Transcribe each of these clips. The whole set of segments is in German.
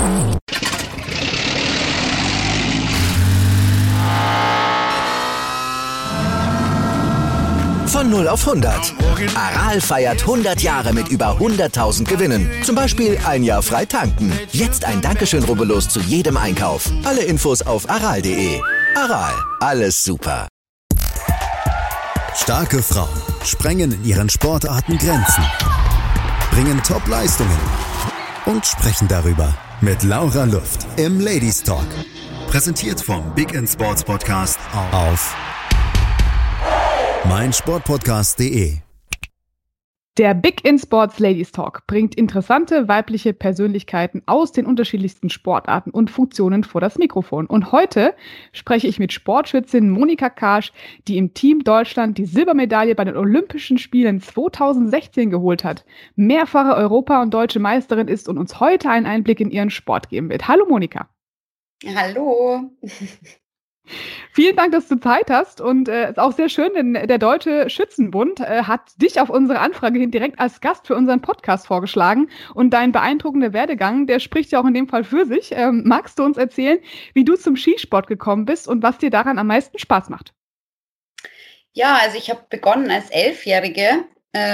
Von 0 auf 100. Aral feiert 100 Jahre mit über 100.000 Gewinnen. Zum Beispiel ein Jahr frei tanken. Jetzt ein Dankeschön, rubbellos zu jedem Einkauf. Alle Infos auf aral.de. Aral, alles super. Starke Frauen sprengen in ihren Sportarten Grenzen, bringen Top-Leistungen und sprechen darüber mit Laura Luft im Ladies Talk. Präsentiert vom Big in Sports Podcast auf meinsportpodcast.de. Der Big in Sports Ladies Talk bringt interessante weibliche Persönlichkeiten aus den unterschiedlichsten Sportarten und Funktionen vor das Mikrofon. Und heute spreche ich mit Sportschützin Monika Karsch, die im Team Deutschland die Silbermedaille bei den Olympischen Spielen 2016 geholt hat, mehrfache Europa- und deutsche Meisterin ist und uns heute einen Einblick in ihren Sport geben wird. Hallo Monika. Hallo. Vielen Dank, dass du Zeit hast und ist auch sehr schön, denn der Deutsche Schützenbund hat dich auf unsere Anfrage hin direkt als Gast für unseren Podcast vorgeschlagen und dein beeindruckender Werdegang, der spricht ja auch in dem Fall für sich. Magst du uns erzählen, wie du zum Skisport gekommen bist und was dir daran am meisten Spaß macht? Ja, also ich habe begonnen als 11-Jährige,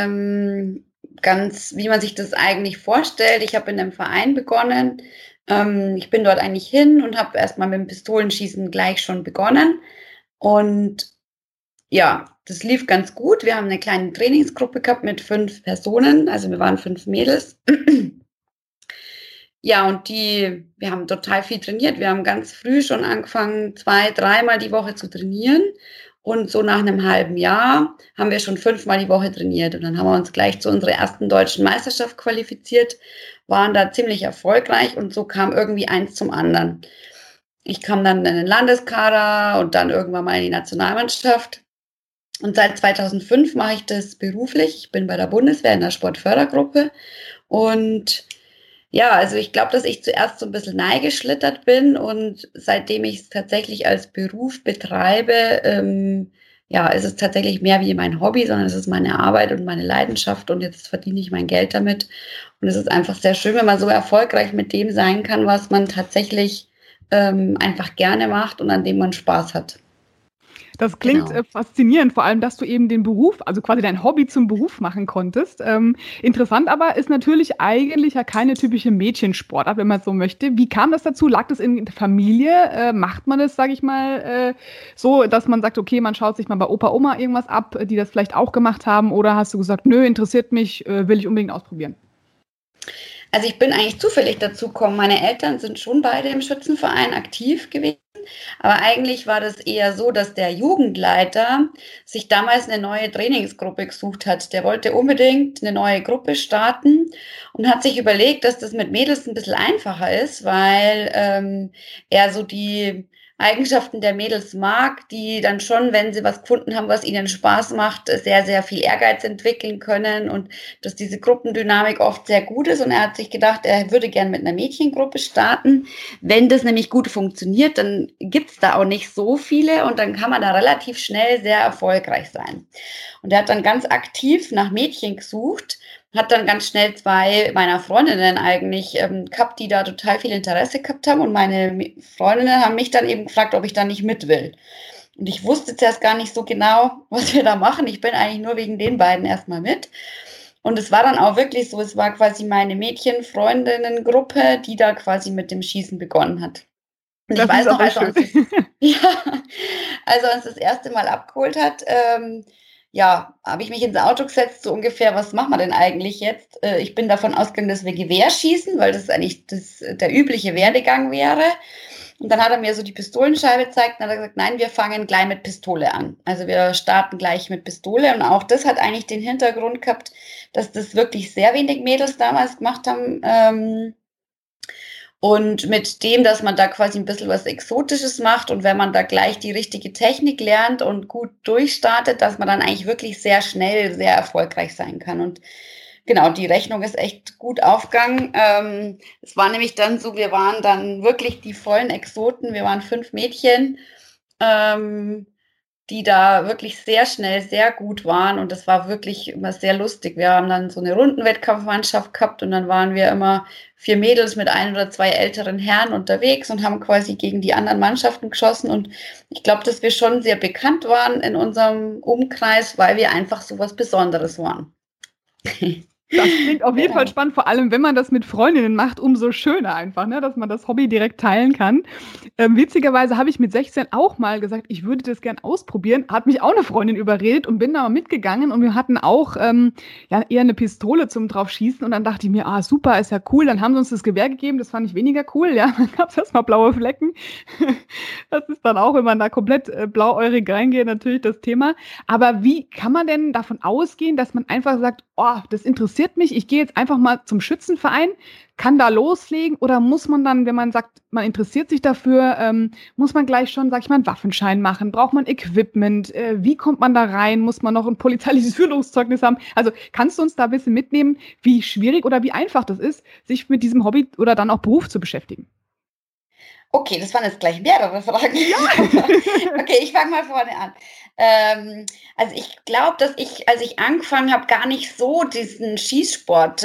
ganz wie man sich das eigentlich vorstellt. Ich habe in einem Verein begonnen. Ich bin dort eigentlich hin und habe erstmal mit dem Pistolenschießen gleich schon begonnen. Und ja, das lief ganz gut. Wir haben eine kleine Trainingsgruppe gehabt mit 5 Personen. Also wir waren 5 Mädels. Ja, und wir haben total viel trainiert. Wir haben ganz früh schon angefangen, 2-3 Mal die Woche zu trainieren. Und so nach einem halben Jahr haben wir schon 5 Mal die Woche trainiert. Und dann haben wir uns gleich zu unserer ersten deutschen Meisterschaft qualifiziert, waren da ziemlich erfolgreich und so kam irgendwie eins zum anderen. Ich kam dann in den Landeskader und dann irgendwann mal in die Nationalmannschaft. Und seit 2005 mache ich das beruflich. Ich bin bei der Bundeswehr in der Sportfördergruppe. Und ja, also ich glaube, dass ich zuerst so ein bisschen neigeschlittert bin und seitdem ich es tatsächlich als Beruf betreibe, ist es tatsächlich mehr wie mein Hobby, sondern es ist meine Arbeit und meine Leidenschaft und jetzt verdiene ich mein Geld damit. Und es ist einfach sehr schön, wenn man so erfolgreich mit dem sein kann, was man tatsächlich einfach gerne macht und an dem man Spaß hat. Das klingt faszinierend, vor allem, dass du eben den Beruf, also quasi dein Hobby zum Beruf machen konntest. Interessant aber ist natürlich eigentlich ja keine typische Mädchensportart, wenn man so möchte. Wie kam das dazu? Lag das in der Familie? Macht man das, sage ich mal, so, dass man sagt, okay, man schaut sich mal bei Opa, Oma irgendwas ab, die das vielleicht auch gemacht haben? Oder hast du gesagt, nö, interessiert mich, will ich unbedingt ausprobieren? Also ich bin eigentlich zufällig dazu gekommen. Meine Eltern sind schon beide im Schützenverein aktiv gewesen. Aber eigentlich war das eher so, dass der Jugendleiter sich damals eine neue Trainingsgruppe gesucht hat. Der wollte unbedingt eine neue Gruppe starten und hat sich überlegt, dass das mit Mädels ein bisschen einfacher ist, weil er so die Eigenschaften der Mädels mag, die dann schon, wenn sie was gefunden haben, was ihnen Spaß macht, sehr, sehr viel Ehrgeiz entwickeln können und dass diese Gruppendynamik oft sehr gut ist. Und er hat sich gedacht, er würde gern mit einer Mädchengruppe starten. Wenn das nämlich gut funktioniert, dann gibt's da auch nicht so viele und dann kann man da relativ schnell sehr erfolgreich sein. Und er hat dann ganz aktiv nach Mädchen gesucht, hat dann ganz schnell 2 meiner Freundinnen eigentlich gehabt, die da total viel Interesse gehabt haben. Und meine Freundinnen haben mich dann eben gefragt, ob ich da nicht mit will. Und ich wusste zuerst gar nicht so genau, was wir da machen. Ich bin eigentlich nur wegen den beiden erstmal mit. Und es war dann auch wirklich so, es war quasi meine Mädchen-Freundinnen-Gruppe, die da quasi mit dem Schießen begonnen hat. Und ich weiß noch, als er uns das erste Mal abgeholt hat, habe ich mich ins Auto gesetzt, so ungefähr, was machen wir denn eigentlich jetzt? Ich bin davon ausgegangen, dass wir Gewehr schießen, weil das eigentlich der übliche Werdegang wäre. Und dann hat er mir so die Pistolenscheibe gezeigt und hat gesagt, nein, wir fangen gleich mit Pistole an. Also wir starten gleich mit Pistole und auch das hat eigentlich den Hintergrund gehabt, dass das wirklich sehr wenig Mädels damals gemacht haben. Und mit dem, dass man da quasi ein bisschen was Exotisches macht und wenn man da gleich die richtige Technik lernt und gut durchstartet, dass man dann eigentlich wirklich sehr schnell sehr erfolgreich sein kann. Und genau, die Rechnung ist echt gut aufgegangen. Es war nämlich dann so, wir waren dann wirklich die vollen Exoten. Wir waren 5 Mädchen. die da wirklich sehr schnell sehr gut waren und das war wirklich immer sehr lustig. Wir haben dann so eine Rundenwettkampfmannschaft gehabt und dann waren wir immer 4 Mädels mit 1 oder 2 älteren Herren unterwegs und haben quasi gegen die anderen Mannschaften geschossen und ich glaube, dass wir schon sehr bekannt waren in unserem Umkreis, weil wir einfach so was Besonderes waren. Das klingt auf jeden Fall spannend, vor allem wenn man das mit Freundinnen macht, umso schöner einfach, ne, dass man das Hobby direkt teilen kann. Witzigerweise habe ich mit 16 auch mal gesagt, ich würde das gern ausprobieren, hat mich auch eine Freundin überredet und bin da mal mitgegangen und wir hatten auch ja, eher eine Pistole zum draufschießen und dann dachte ich mir, super, ist ja cool, dann haben sie uns das Gewehr gegeben, das fand ich weniger cool, ja, dann gab es erstmal blaue Flecken. Das ist dann auch, wenn man da komplett blauäugig reingeht, natürlich das Thema. Aber wie kann man denn davon ausgehen, dass man einfach sagt, das interessiert mich, ich gehe jetzt einfach mal zum Schützenverein, kann da loslegen oder muss man dann, wenn man sagt, man interessiert sich dafür, muss man gleich schon, sag ich mal, einen Waffenschein machen? Braucht man Equipment? Wie kommt man da rein? Muss man noch ein polizeiliches Führungszeugnis haben? Also kannst du uns da ein bisschen mitnehmen, wie schwierig oder wie einfach das ist, sich mit diesem Hobby oder dann auch Beruf zu beschäftigen? Okay, das waren jetzt gleich mehrere Fragen. Ja. Okay, ich fange mal vorne an. Also ich glaube, dass ich, als ich angefangen habe, gar nicht so diesen Schießsport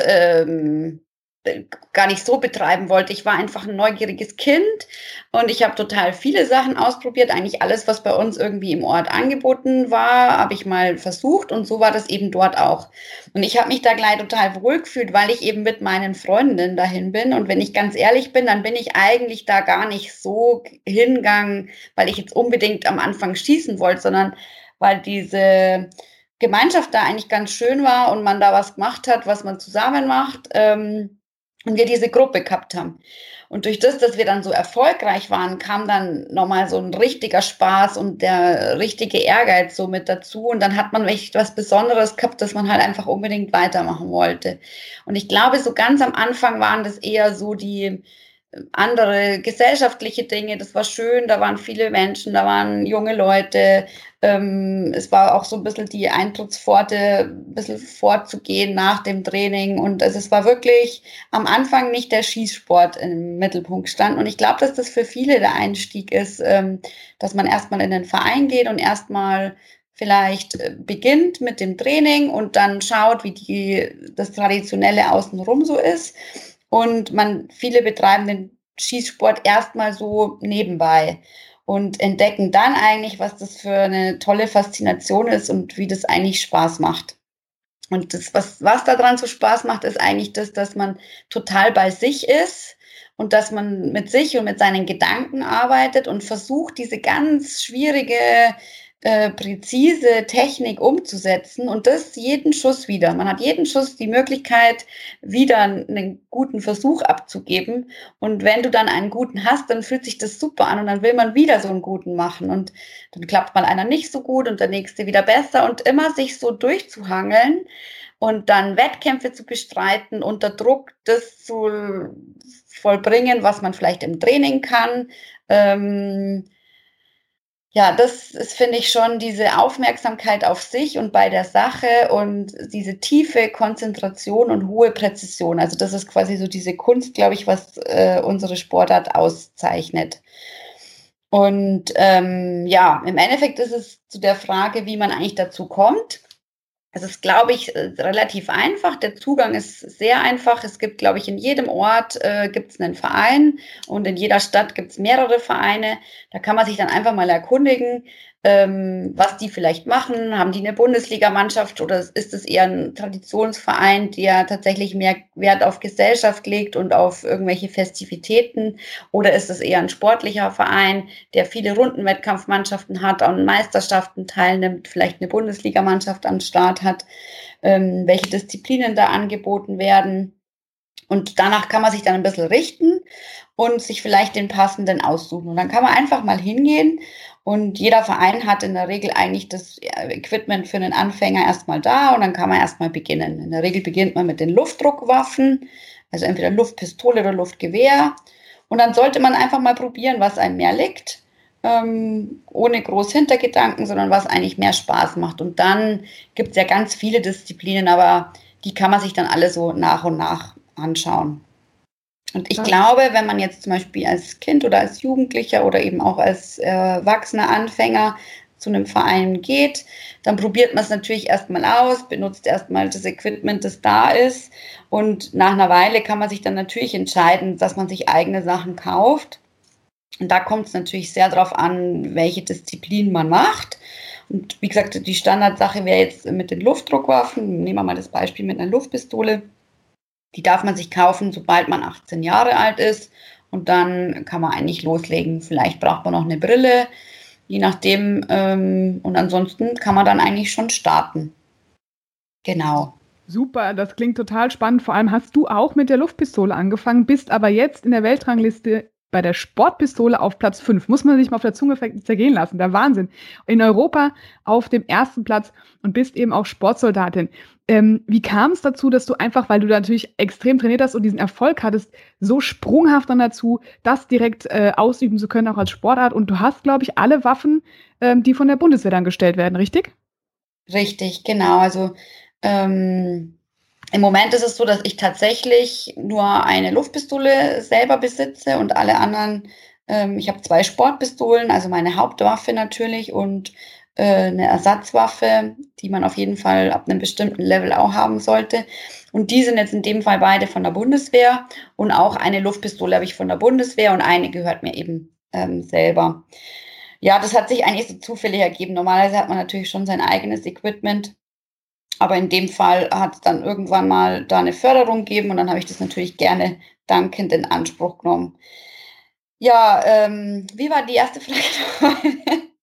gar nicht so betreiben wollte. Ich war einfach ein neugieriges Kind und ich habe total viele Sachen ausprobiert. Eigentlich alles, was bei uns irgendwie im Ort angeboten war, habe ich mal versucht und so war das eben dort auch. Und ich habe mich da gleich total wohl gefühlt, weil ich eben mit meinen Freundinnen dahin bin. Und wenn ich ganz ehrlich bin, dann bin ich eigentlich da gar nicht so hingegangen, weil ich jetzt unbedingt am Anfang schießen wollte, sondern weil diese Gemeinschaft da eigentlich ganz schön war und man da was gemacht hat, was man zusammen macht. Und wir diese Gruppe gehabt haben. Und durch das, dass wir dann so erfolgreich waren, kam dann nochmal so ein richtiger Spaß und der richtige Ehrgeiz so mit dazu. Und dann hat man echt was Besonderes gehabt, dass man halt einfach unbedingt weitermachen wollte. Und ich glaube, so ganz am Anfang waren das eher so die andere gesellschaftliche Dinge. Das war schön, da waren viele Menschen, da waren junge Leute. Es war auch so ein bisschen die Eintrittspforte, ein bisschen vorzugehen nach dem Training. Und also es war wirklich am Anfang nicht der Schießsport im Mittelpunkt stand. Und ich glaube, dass das für viele der Einstieg ist, dass man erstmal in den Verein geht und erstmal vielleicht beginnt mit dem Training und dann schaut, wie das Traditionelle außenrum so ist. Und viele betreiben den Schießsport erstmal so nebenbei und entdecken dann eigentlich, was das für eine tolle Faszination ist und wie das eigentlich Spaß macht. Und das, was daran so Spaß macht, ist eigentlich das, dass man total bei sich ist und dass man mit sich und mit seinen Gedanken arbeitet und versucht, diese ganz schwierige, präzise Technik umzusetzen und das jeden Schuss wieder. Man hat jeden Schuss die Möglichkeit, wieder einen guten Versuch abzugeben und wenn du dann einen guten hast, dann fühlt sich das super an und dann will man wieder so einen guten machen und dann klappt mal einer nicht so gut und der nächste wieder besser und immer sich so durchzuhangeln und dann Wettkämpfe zu bestreiten, unter Druck das zu vollbringen, was man vielleicht im Training kann. Ja, das ist, finde ich, schon diese Aufmerksamkeit auf sich und bei der Sache und diese tiefe Konzentration und hohe Präzision. Also das ist quasi so diese Kunst, glaube ich, was unsere Sportart auszeichnet. Und ja, im Endeffekt ist es zu der Frage, wie man eigentlich dazu kommt. Es ist, glaube ich, relativ einfach. Der Zugang ist sehr einfach. Es gibt, glaube ich, in jedem Ort gibt es einen Verein und in jeder Stadt gibt es mehrere Vereine. Da kann man sich dann einfach mal erkundigen, was die vielleicht machen. Haben die eine Bundesligamannschaft oder ist es eher ein Traditionsverein, der tatsächlich mehr Wert auf Gesellschaft legt und auf irgendwelche Festivitäten? Oder ist es eher ein sportlicher Verein, der viele Rundenwettkampfmannschaften hat, an Meisterschaften teilnimmt, vielleicht eine Bundesligamannschaft am Start hat, welche Disziplinen da angeboten werden? Und danach kann man sich dann ein bisschen richten und sich vielleicht den passenden aussuchen. Und dann kann man einfach mal hingehen und jeder Verein hat in der Regel eigentlich das Equipment für einen Anfänger erstmal da und dann kann man erstmal beginnen. In der Regel beginnt man mit den Luftdruckwaffen, also entweder Luftpistole oder Luftgewehr. Und dann sollte man einfach mal probieren, was einem mehr liegt, ohne groß Hintergedanken, sondern was eigentlich mehr Spaß macht. Und dann gibt es ja ganz viele Disziplinen, aber die kann man sich dann alle so nach und nach anschauen. Und ich glaube, wenn man jetzt zum Beispiel als Kind oder als Jugendlicher oder eben auch als erwachsener Anfänger zu einem Verein geht, dann probiert man es natürlich erstmal aus, benutzt erstmal das Equipment, das da ist. Und nach einer Weile kann man sich dann natürlich entscheiden, dass man sich eigene Sachen kauft. Und da kommt es natürlich sehr darauf an, welche Disziplin man macht. Und wie gesagt, die Standardsache wäre jetzt mit den Luftdruckwaffen. Nehmen wir mal das Beispiel mit einer Luftpistole. Die darf man sich kaufen, sobald man 18 Jahre alt ist. Und dann kann man eigentlich loslegen. Vielleicht braucht man noch eine Brille, je nachdem. Und ansonsten kann man dann eigentlich schon starten. Genau. Super, das klingt total spannend. Vor allem hast du auch mit der Luftpistole angefangen, bist aber jetzt in der Weltrangliste bei der Sportpistole auf Platz 5. Muss man sich mal auf der Zunge zergehen lassen. Der Wahnsinn. In Europa auf dem ersten Platz und bist eben auch Sportsoldatin. Wie kam es dazu, dass du einfach, weil du da natürlich extrem trainiert hast und diesen Erfolg hattest, so sprunghaft dann dazu, das direkt ausüben zu können, auch als Sportart? Und du hast, glaube ich, alle Waffen, die von der Bundeswehr dann gestellt werden, richtig? Richtig, genau. Also im Moment ist es so, dass ich tatsächlich nur eine Luftpistole selber besitze und alle anderen, ich habe 2 Sportpistolen, also meine Hauptwaffe natürlich und eine Ersatzwaffe, die man auf jeden Fall ab einem bestimmten Level auch haben sollte. Und die sind jetzt in dem Fall beide von der Bundeswehr und auch eine Luftpistole habe ich von der Bundeswehr und eine gehört mir eben selber. Ja, das hat sich eigentlich so zufällig ergeben. Normalerweise hat man natürlich schon sein eigenes Equipment. Aber in dem Fall hat es dann irgendwann mal da eine Förderung gegeben und dann habe ich das natürlich gerne dankend in Anspruch genommen. Ja, wie war die erste Frage?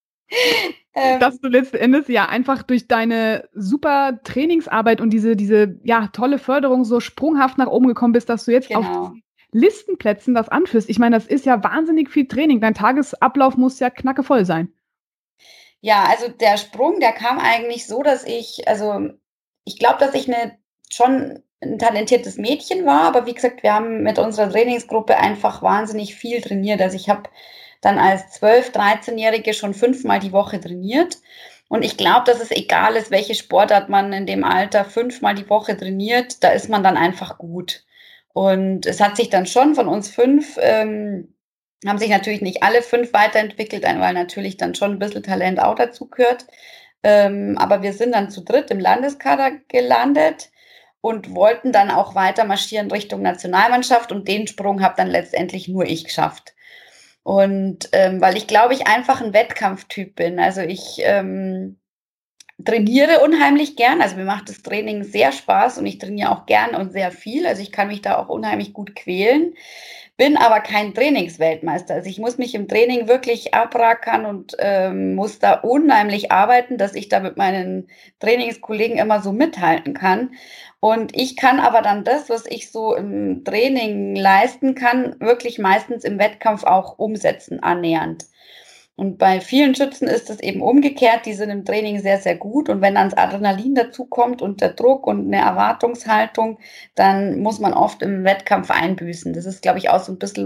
Dass du letzten Endes ja einfach durch deine super Trainingsarbeit und diese ja, tolle Förderung so sprunghaft nach oben gekommen bist, dass du jetzt auf Listenplätzen das anführst. Ich meine, das ist ja wahnsinnig viel Training. Dein Tagesablauf muss ja knackevoll sein. Ja, also der Sprung, der kam eigentlich so, dass ich glaube, dass ich schon ein talentiertes Mädchen war, aber wie gesagt, wir haben mit unserer Trainingsgruppe einfach wahnsinnig viel trainiert. Also ich habe dann als 12-, 13-Jährige schon 5-mal die Woche trainiert. Und ich glaube, dass es egal ist, welche Sportart man in dem Alter 5-mal die Woche trainiert, da ist man dann einfach gut. Und es hat sich dann schon von uns 5 haben sich natürlich nicht alle 5 weiterentwickelt, weil natürlich dann schon ein bisschen Talent auch dazu gehört. Aber wir sind dann zu dritt im Landeskader gelandet und wollten dann auch weiter marschieren Richtung Nationalmannschaft und den Sprung habe dann letztendlich nur ich geschafft. Und weil ich glaube, ich einfach ein Wettkampftyp bin. Also ich trainiere unheimlich gern. Also mir macht das Training sehr Spaß und ich trainiere auch gern und sehr viel. Also ich kann mich da auch unheimlich gut quälen. Bin aber kein Trainingsweltmeister. Also ich muss mich im Training wirklich abrackern und muss da unheimlich arbeiten, dass ich da mit meinen Trainingskollegen immer so mithalten kann. Und ich kann aber dann das, was ich so im Training leisten kann, wirklich meistens im Wettkampf auch umsetzen, annähernd. Und bei vielen Schützen ist es eben umgekehrt, die sind im Training sehr, sehr gut. Und wenn dann das Adrenalin dazukommt und der Druck und eine Erwartungshaltung, dann muss man oft im Wettkampf einbüßen. Das ist, glaube ich, auch so ein bisschen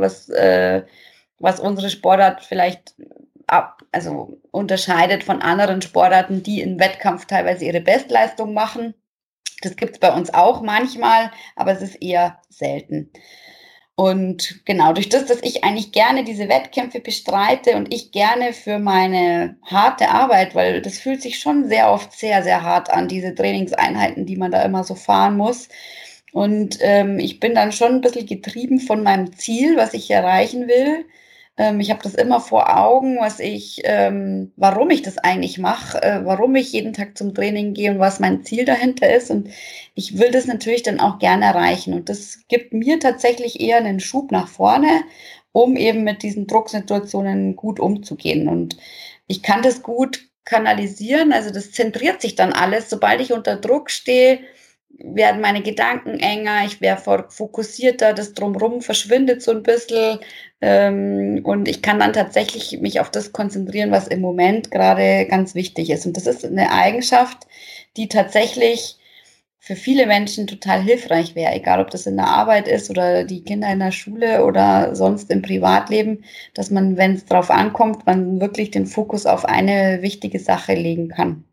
was unsere Sportart vielleicht unterscheidet von anderen Sportarten, die im Wettkampf teilweise ihre Bestleistung machen. Das gibt es bei uns auch manchmal, aber es ist eher selten. Und genau, durch das, dass ich eigentlich gerne diese Wettkämpfe bestreite und ich gerne für meine harte Arbeit, weil das fühlt sich schon sehr oft sehr, sehr hart an, diese Trainingseinheiten, die man da immer so fahren muss. Und ich bin dann schon ein bisschen getrieben von meinem Ziel, was ich erreichen will. Ich habe das immer vor Augen, warum ich das eigentlich mache, warum ich jeden Tag zum Training gehe und was mein Ziel dahinter ist. Und ich will das natürlich dann auch gerne erreichen. Und das gibt mir tatsächlich eher einen Schub nach vorne, um eben mit diesen Drucksituationen gut umzugehen. Und ich kann das gut kanalisieren, also das zentriert sich dann alles. Sobald ich unter Druck stehe, werden meine Gedanken enger, ich werde fokussierter, das Drumherum verschwindet so ein bisschen und ich kann dann tatsächlich mich auf das konzentrieren, was im Moment gerade ganz wichtig ist. Und das ist eine Eigenschaft, die tatsächlich für viele Menschen total hilfreich wäre, egal ob das in der Arbeit ist oder die Kinder in der Schule oder sonst im Privatleben, dass man, wenn es drauf ankommt, man wirklich den Fokus auf eine wichtige Sache legen kann.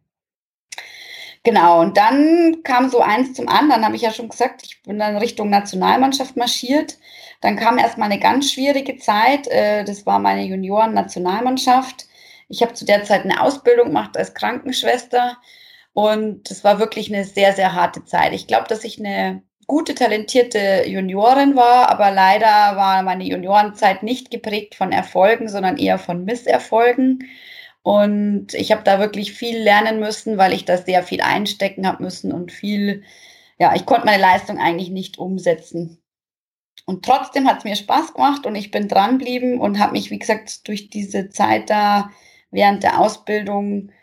Genau, und dann kam so eins zum anderen, habe ich ja schon gesagt, ich bin dann Richtung Nationalmannschaft marschiert. Dann kam erstmal eine ganz schwierige Zeit, das war meine Junioren-Nationalmannschaft. Ich habe zu der Zeit eine Ausbildung gemacht als Krankenschwester und es war wirklich eine sehr, sehr harte Zeit. Ich glaube, dass ich eine gute, talentierte Juniorin war, aber leider war meine Juniorenzeit nicht geprägt von Erfolgen, sondern eher von Misserfolgen. Und ich habe da wirklich viel lernen müssen, weil ich da sehr viel einstecken habe müssen und ich konnte meine Leistung eigentlich nicht umsetzen. Und trotzdem hat es mir Spaß gemacht und ich bin dran geblieben und habe mich, wie gesagt, durch diese Zeit da während der Ausbildung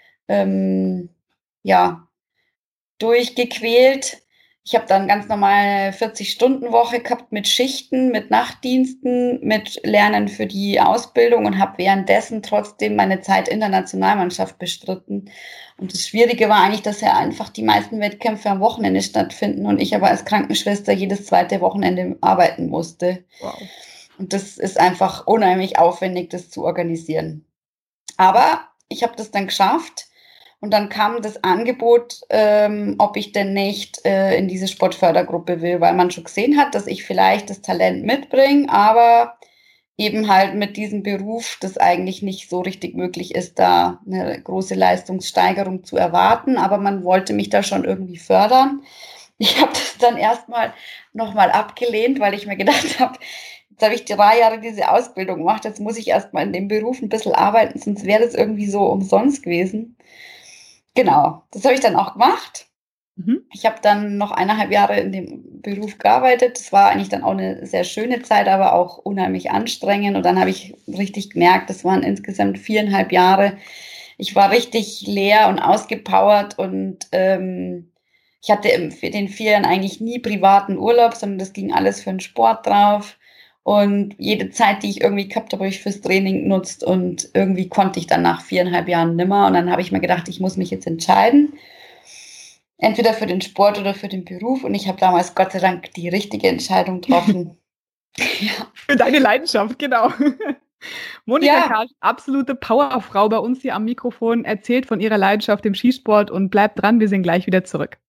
durchgequält. Ich habe dann ganz normal 40-Stunden-Woche gehabt mit Schichten, mit Nachtdiensten, mit Lernen für die Ausbildung und habe währenddessen trotzdem meine Zeit in der Nationalmannschaft bestritten. Und das Schwierige war eigentlich, dass ja einfach die meisten Wettkämpfe am Wochenende stattfinden und ich aber als Krankenschwester jedes zweite Wochenende arbeiten musste. Wow. Und das ist einfach unheimlich aufwendig, das zu organisieren. Aber ich habe das dann geschafft. Und dann kam das Angebot, ob ich denn nicht in diese Sportfördergruppe will, weil man schon gesehen hat, dass ich vielleicht das Talent mitbringe, aber eben halt mit diesem Beruf das eigentlich nicht so richtig möglich ist, da eine große Leistungssteigerung zu erwarten. Aber man wollte mich da schon irgendwie fördern. Ich habe das dann erstmal nochmal abgelehnt, weil ich mir gedacht habe, jetzt habe ich 3 Jahre diese Ausbildung gemacht, jetzt muss ich erstmal in dem Beruf ein bisschen arbeiten, sonst wäre das irgendwie so umsonst gewesen. Genau, das habe ich dann auch gemacht. Ich habe dann noch 1,5 Jahre in dem Beruf gearbeitet. Das war eigentlich dann auch eine sehr schöne Zeit, aber auch unheimlich anstrengend. Und dann habe ich richtig gemerkt, das waren insgesamt 4,5 Jahre. Ich war richtig leer und ausgepowert und ich hatte in den 4 Jahren eigentlich nie privaten Urlaub, sondern das ging alles für den Sport drauf. Und jede Zeit, die ich irgendwie gehabt habe, habe ich fürs Training genutzt und irgendwie konnte ich dann nach 4,5 Jahren nimmer. Und dann habe ich mir gedacht, ich muss mich jetzt entscheiden. Entweder für den Sport oder für den Beruf. Und ich habe damals Gott sei Dank die richtige Entscheidung getroffen. Ja. Für deine Leidenschaft, genau. Monika Karsch, absolute Powerfrau bei uns hier am Mikrofon, erzählt von ihrer Leidenschaft im Skisport und bleibt dran, wir sind gleich wieder zurück.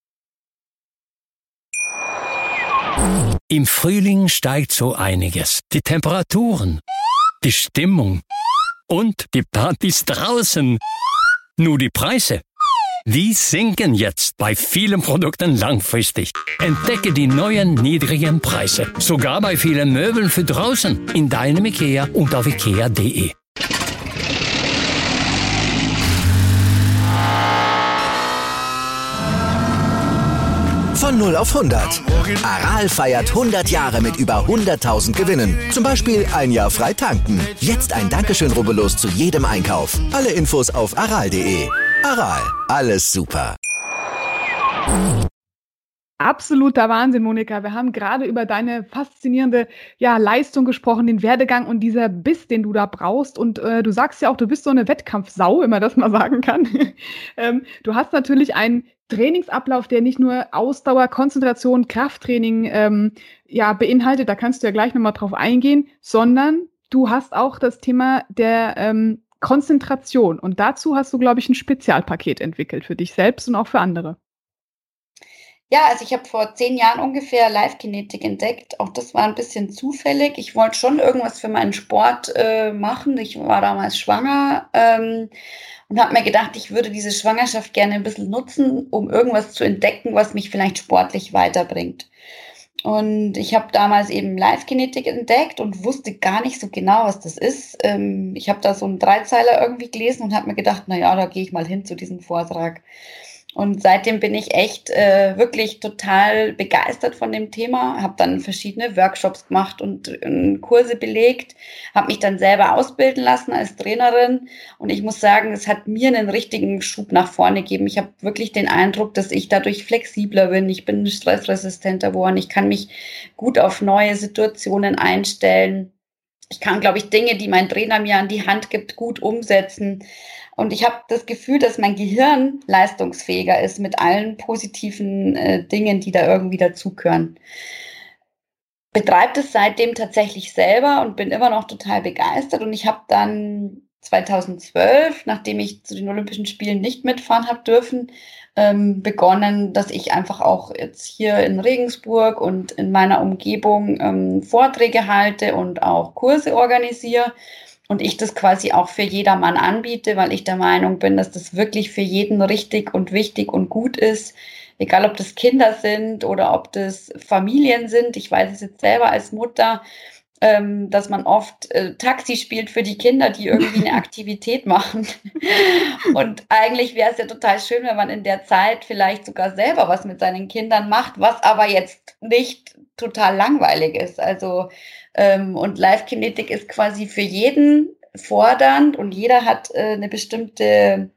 Im Frühling steigt so einiges. Die Temperaturen, die Stimmung und die Partys draußen. Nur die Preise, die sinken jetzt bei vielen Produkten langfristig. Entdecke die neuen niedrigen Preise. Sogar bei vielen Möbeln für draußen. In deinem IKEA und auf ikea.de. Von 0 auf 100. Aral feiert 100 Jahre mit über 100.000 Gewinnen. Zum Beispiel ein Jahr frei tanken. Jetzt ein Dankeschön, rubbellos zu jedem Einkauf. Alle Infos auf aral.de. Aral, alles super. Absoluter Wahnsinn, Monika. Wir haben gerade über deine faszinierende Leistung gesprochen, den Werdegang und dieser Biss, den du da brauchst. Und du sagst ja auch, du bist so eine Wettkampfsau, wenn man das mal sagen kann. Du hast natürlich einen Trainingsablauf, der nicht nur Ausdauer, Konzentration, Krafttraining beinhaltet, da kannst du ja gleich nochmal drauf eingehen, sondern du hast auch das Thema der Konzentration. Und dazu hast du, glaube ich, ein Spezialpaket entwickelt für dich selbst und auch für andere. Ja, also ich habe vor 10 Jahren ungefähr Live-Kinetik entdeckt. Auch das war ein bisschen zufällig. Ich wollte schon irgendwas für meinen Sport machen. Ich war damals schwanger und habe mir gedacht, ich würde diese Schwangerschaft gerne ein bisschen nutzen, um irgendwas zu entdecken, was mich vielleicht sportlich weiterbringt. Und ich habe damals eben Live-Kinetik entdeckt und wusste gar nicht so genau, was das ist. Ich habe da so einen 3-Zeiler irgendwie gelesen und habe mir gedacht, naja, da gehe ich mal hin zu diesem Vortrag. Und seitdem bin ich echt wirklich total begeistert von dem Thema, habe dann verschiedene Workshops gemacht und Kurse belegt, habe mich dann selber ausbilden lassen als Trainerin und ich muss sagen, es hat mir einen richtigen Schub nach vorne gegeben. Ich habe wirklich den Eindruck, dass ich dadurch flexibler bin, ich bin stressresistenter geworden, ich kann mich gut auf neue Situationen einstellen. Ich kann, glaube ich, Dinge, die mein Trainer mir an die Hand gibt, gut umsetzen. Und ich habe das Gefühl, dass mein Gehirn leistungsfähiger ist mit allen positiven Dingen, die da irgendwie dazugehören. Betreibe das seitdem tatsächlich selber und bin immer noch total begeistert. Und ich habe dann 2012, nachdem ich zu den Olympischen Spielen nicht mitfahren habe dürfen, begonnen, dass ich einfach auch jetzt hier in Regensburg und in meiner Umgebung Vorträge halte und auch Kurse organisiere. und ich das quasi auch für jedermann anbiete, weil ich der Meinung bin, dass das wirklich für jeden richtig und wichtig und gut ist. Egal, ob das Kinder sind oder ob das Familien sind. Ich weiß es jetzt selber als Mutter, dass man oft Taxi spielt für die Kinder, die irgendwie eine Aktivität machen. Und eigentlich wäre es ja total schön, wenn man in der Zeit vielleicht sogar selber was mit seinen Kindern macht, was aber jetzt nicht total langweilig ist. Also und Live-Kinetik ist quasi für jeden fordernd und jeder hat einen bestimmten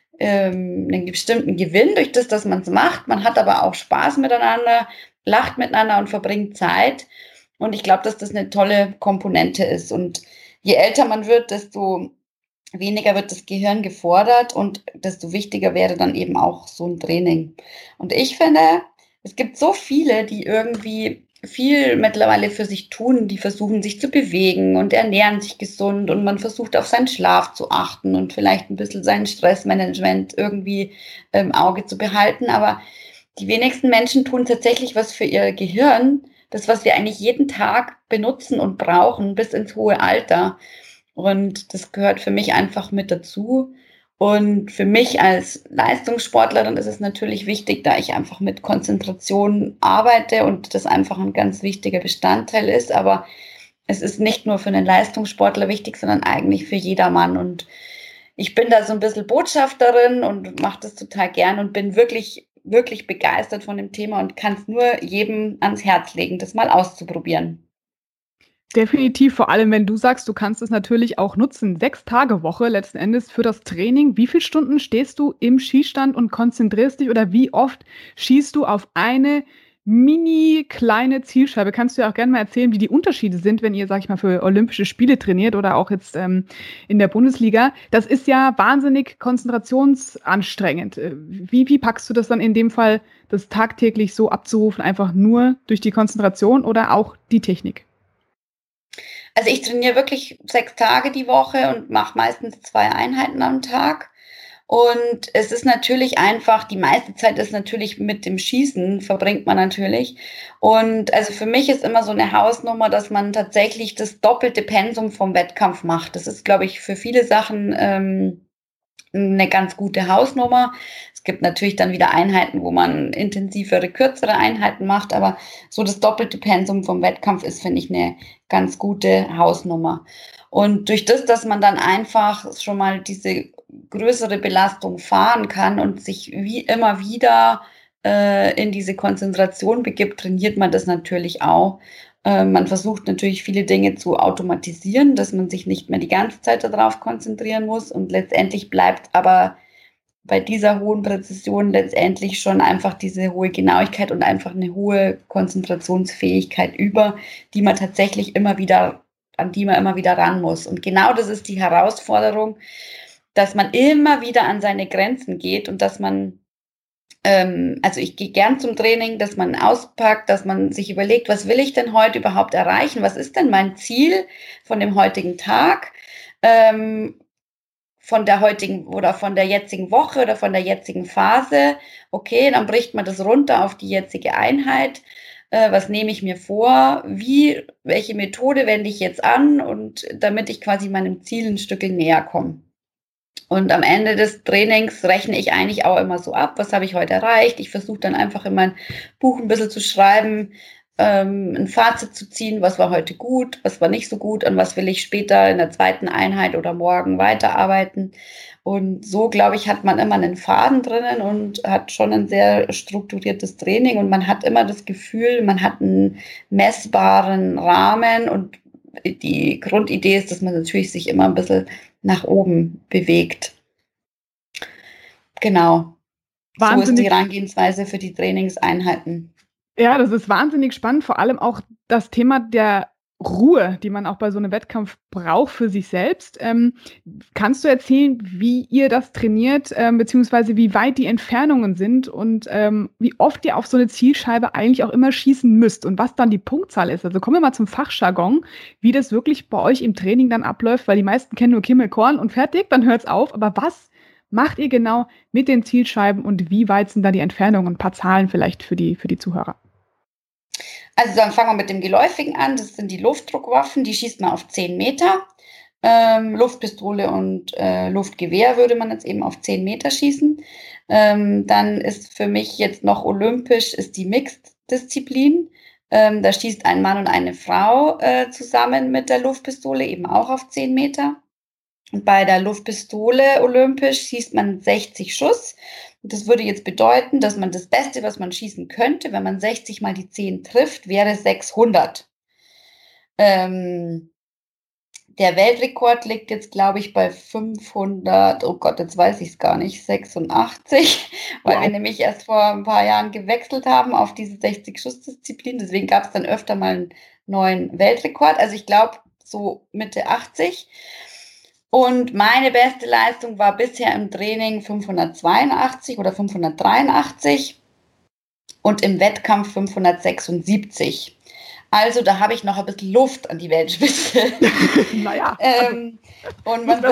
Gewinn durch das, dass man es macht. Man hat aber auch Spaß miteinander, lacht miteinander und verbringt Zeit. Und ich glaube, dass das eine tolle Komponente ist. Und je älter man wird, desto weniger wird das Gehirn gefordert und desto wichtiger wäre dann eben auch so ein Training. Und ich finde, es gibt so viele, die irgendwie viel mittlerweile für sich tun, die versuchen sich zu bewegen und ernähren sich gesund und man versucht auf seinen Schlaf zu achten und vielleicht ein bisschen sein Stressmanagement irgendwie im Auge zu behalten. Aber die wenigsten Menschen tun tatsächlich was für ihr Gehirn, das, was wir eigentlich jeden Tag benutzen und brauchen bis ins hohe Alter. Und das gehört für mich einfach mit dazu. Und für mich als Leistungssportlerin ist es natürlich wichtig, da ich einfach mit Konzentration arbeite und das einfach ein ganz wichtiger Bestandteil ist. Aber es ist nicht nur für einen Leistungssportler wichtig, sondern eigentlich für jedermann. Und ich bin da so ein bisschen Botschafterin und mache das total gern und bin wirklich begeistert von dem Thema und kann es nur jedem ans Herz legen, das mal auszuprobieren. Definitiv, vor allem wenn du sagst, du kannst es natürlich auch nutzen. 6-Tage-Woche letzten Endes für das Training. Wie viele Stunden stehst du im Schießstand und konzentrierst dich oder wie oft schießt du auf eine mini kleine Zielscheibe? Kannst du ja auch gerne mal erzählen, wie die Unterschiede sind, wenn ihr, sag ich mal, für Olympische Spiele trainiert oder auch jetzt in der Bundesliga. Das ist ja wahnsinnig konzentrationsanstrengend. Wie packst du das dann in dem Fall, das tagtäglich so abzurufen, einfach nur durch die Konzentration oder auch die Technik? Also ich trainiere wirklich 6 Tage die Woche und mache meistens 2 Einheiten am Tag. Und es ist natürlich einfach, die meiste Zeit ist natürlich mit dem Schießen, verbringt man natürlich. Und also für mich ist immer so eine Hausnummer, dass man tatsächlich das doppelte Pensum vom Wettkampf macht. Das ist, glaube ich, für viele Sachen eine ganz gute Hausnummer. Es gibt natürlich dann wieder Einheiten, wo man intensivere, kürzere Einheiten macht, aber so das doppelte Pensum vom Wettkampf ist, finde ich, eine ganz gute Hausnummer. Und durch das, dass man dann einfach schon mal diese größere Belastung fahren kann und sich wie immer wieder in diese Konzentration begibt, trainiert man das natürlich auch. Man versucht natürlich viele Dinge zu automatisieren, dass man sich nicht mehr die ganze Zeit darauf konzentrieren muss und letztendlich bleibt aber bei dieser hohen Präzision letztendlich schon einfach diese hohe Genauigkeit und einfach eine hohe Konzentrationsfähigkeit über, die man tatsächlich immer wieder, an die man immer wieder ran muss. Und genau das ist die Herausforderung, dass man immer wieder an seine Grenzen geht und dass man, also ich gehe gern zum Training, dass man auspackt, dass man sich überlegt, was will ich denn heute überhaupt erreichen? Was ist denn mein Ziel von dem heutigen Tag? Von der heutigen oder von der jetzigen Woche oder von der jetzigen Phase. Okay, dann bricht man das runter auf die jetzige Einheit. Was nehme ich mir vor? Welche Methode wende ich jetzt an? Und damit ich quasi meinem Ziel ein Stück näher komme. Und am Ende des Trainings rechne ich eigentlich auch immer so ab, was habe ich heute erreicht. Ich versuche dann einfach in mein Buch ein bisschen zu schreiben, ein Fazit zu ziehen, was war heute gut, was war nicht so gut, an was will ich später in der zweiten Einheit oder morgen weiterarbeiten. Und so, glaube ich, hat man immer einen Faden drinnen und hat schon ein sehr strukturiertes Training und man hat immer das Gefühl, man hat einen messbaren Rahmen und die Grundidee ist, dass man natürlich sich immer ein bisschen nach oben bewegt. Genau. Wahnsinnig. So ist die Herangehensweise für die Trainingseinheiten. Ja, das ist wahnsinnig spannend, vor allem auch das Thema der Ruhe, die man auch bei so einem Wettkampf braucht für sich selbst. Kannst du erzählen, wie ihr das trainiert, beziehungsweise wie weit die Entfernungen sind und wie oft ihr auf so eine Zielscheibe eigentlich auch immer schießen müsst und was dann die Punktzahl ist? Also kommen wir mal zum Fachjargon, wie das wirklich bei euch im Training dann abläuft, weil die meisten kennen nur Kimmelkorn und fertig, dann hört's auf. Aber was macht ihr genau mit den Zielscheiben und wie weit sind da die Entfernungen? Ein paar Zahlen vielleicht für die Zuhörer. Also dann fangen wir mit dem Geläufigen an. Das sind die Luftdruckwaffen, die schießt man auf 10 Meter. Luftpistole und Luftgewehr würde man jetzt eben auf 10 Meter schießen. Dann ist für mich jetzt noch olympisch ist die Mixed-Disziplin. Da schießt ein Mann und eine Frau zusammen mit der Luftpistole, eben auch auf 10 Meter. Und bei der Luftpistole olympisch schießt man 60 Schuss. Und das würde jetzt bedeuten, dass man das Beste, was man schießen könnte, wenn man 60 mal die 10 trifft, wäre 600. Der Weltrekord liegt jetzt, glaube ich, bei 500, oh Gott, jetzt weiß ich es gar nicht, 86, weil wir nämlich erst vor ein paar Jahren gewechselt haben auf diese 60-Schuss-Disziplin. Deswegen gab es dann öfter mal einen neuen Weltrekord. Also ich glaube, so Mitte 80. Und meine beste Leistung war bisher im Training 582 oder 583 und im Wettkampf 576. Also da habe ich noch ein bisschen Luft an die Weltspitze. Naja. Und man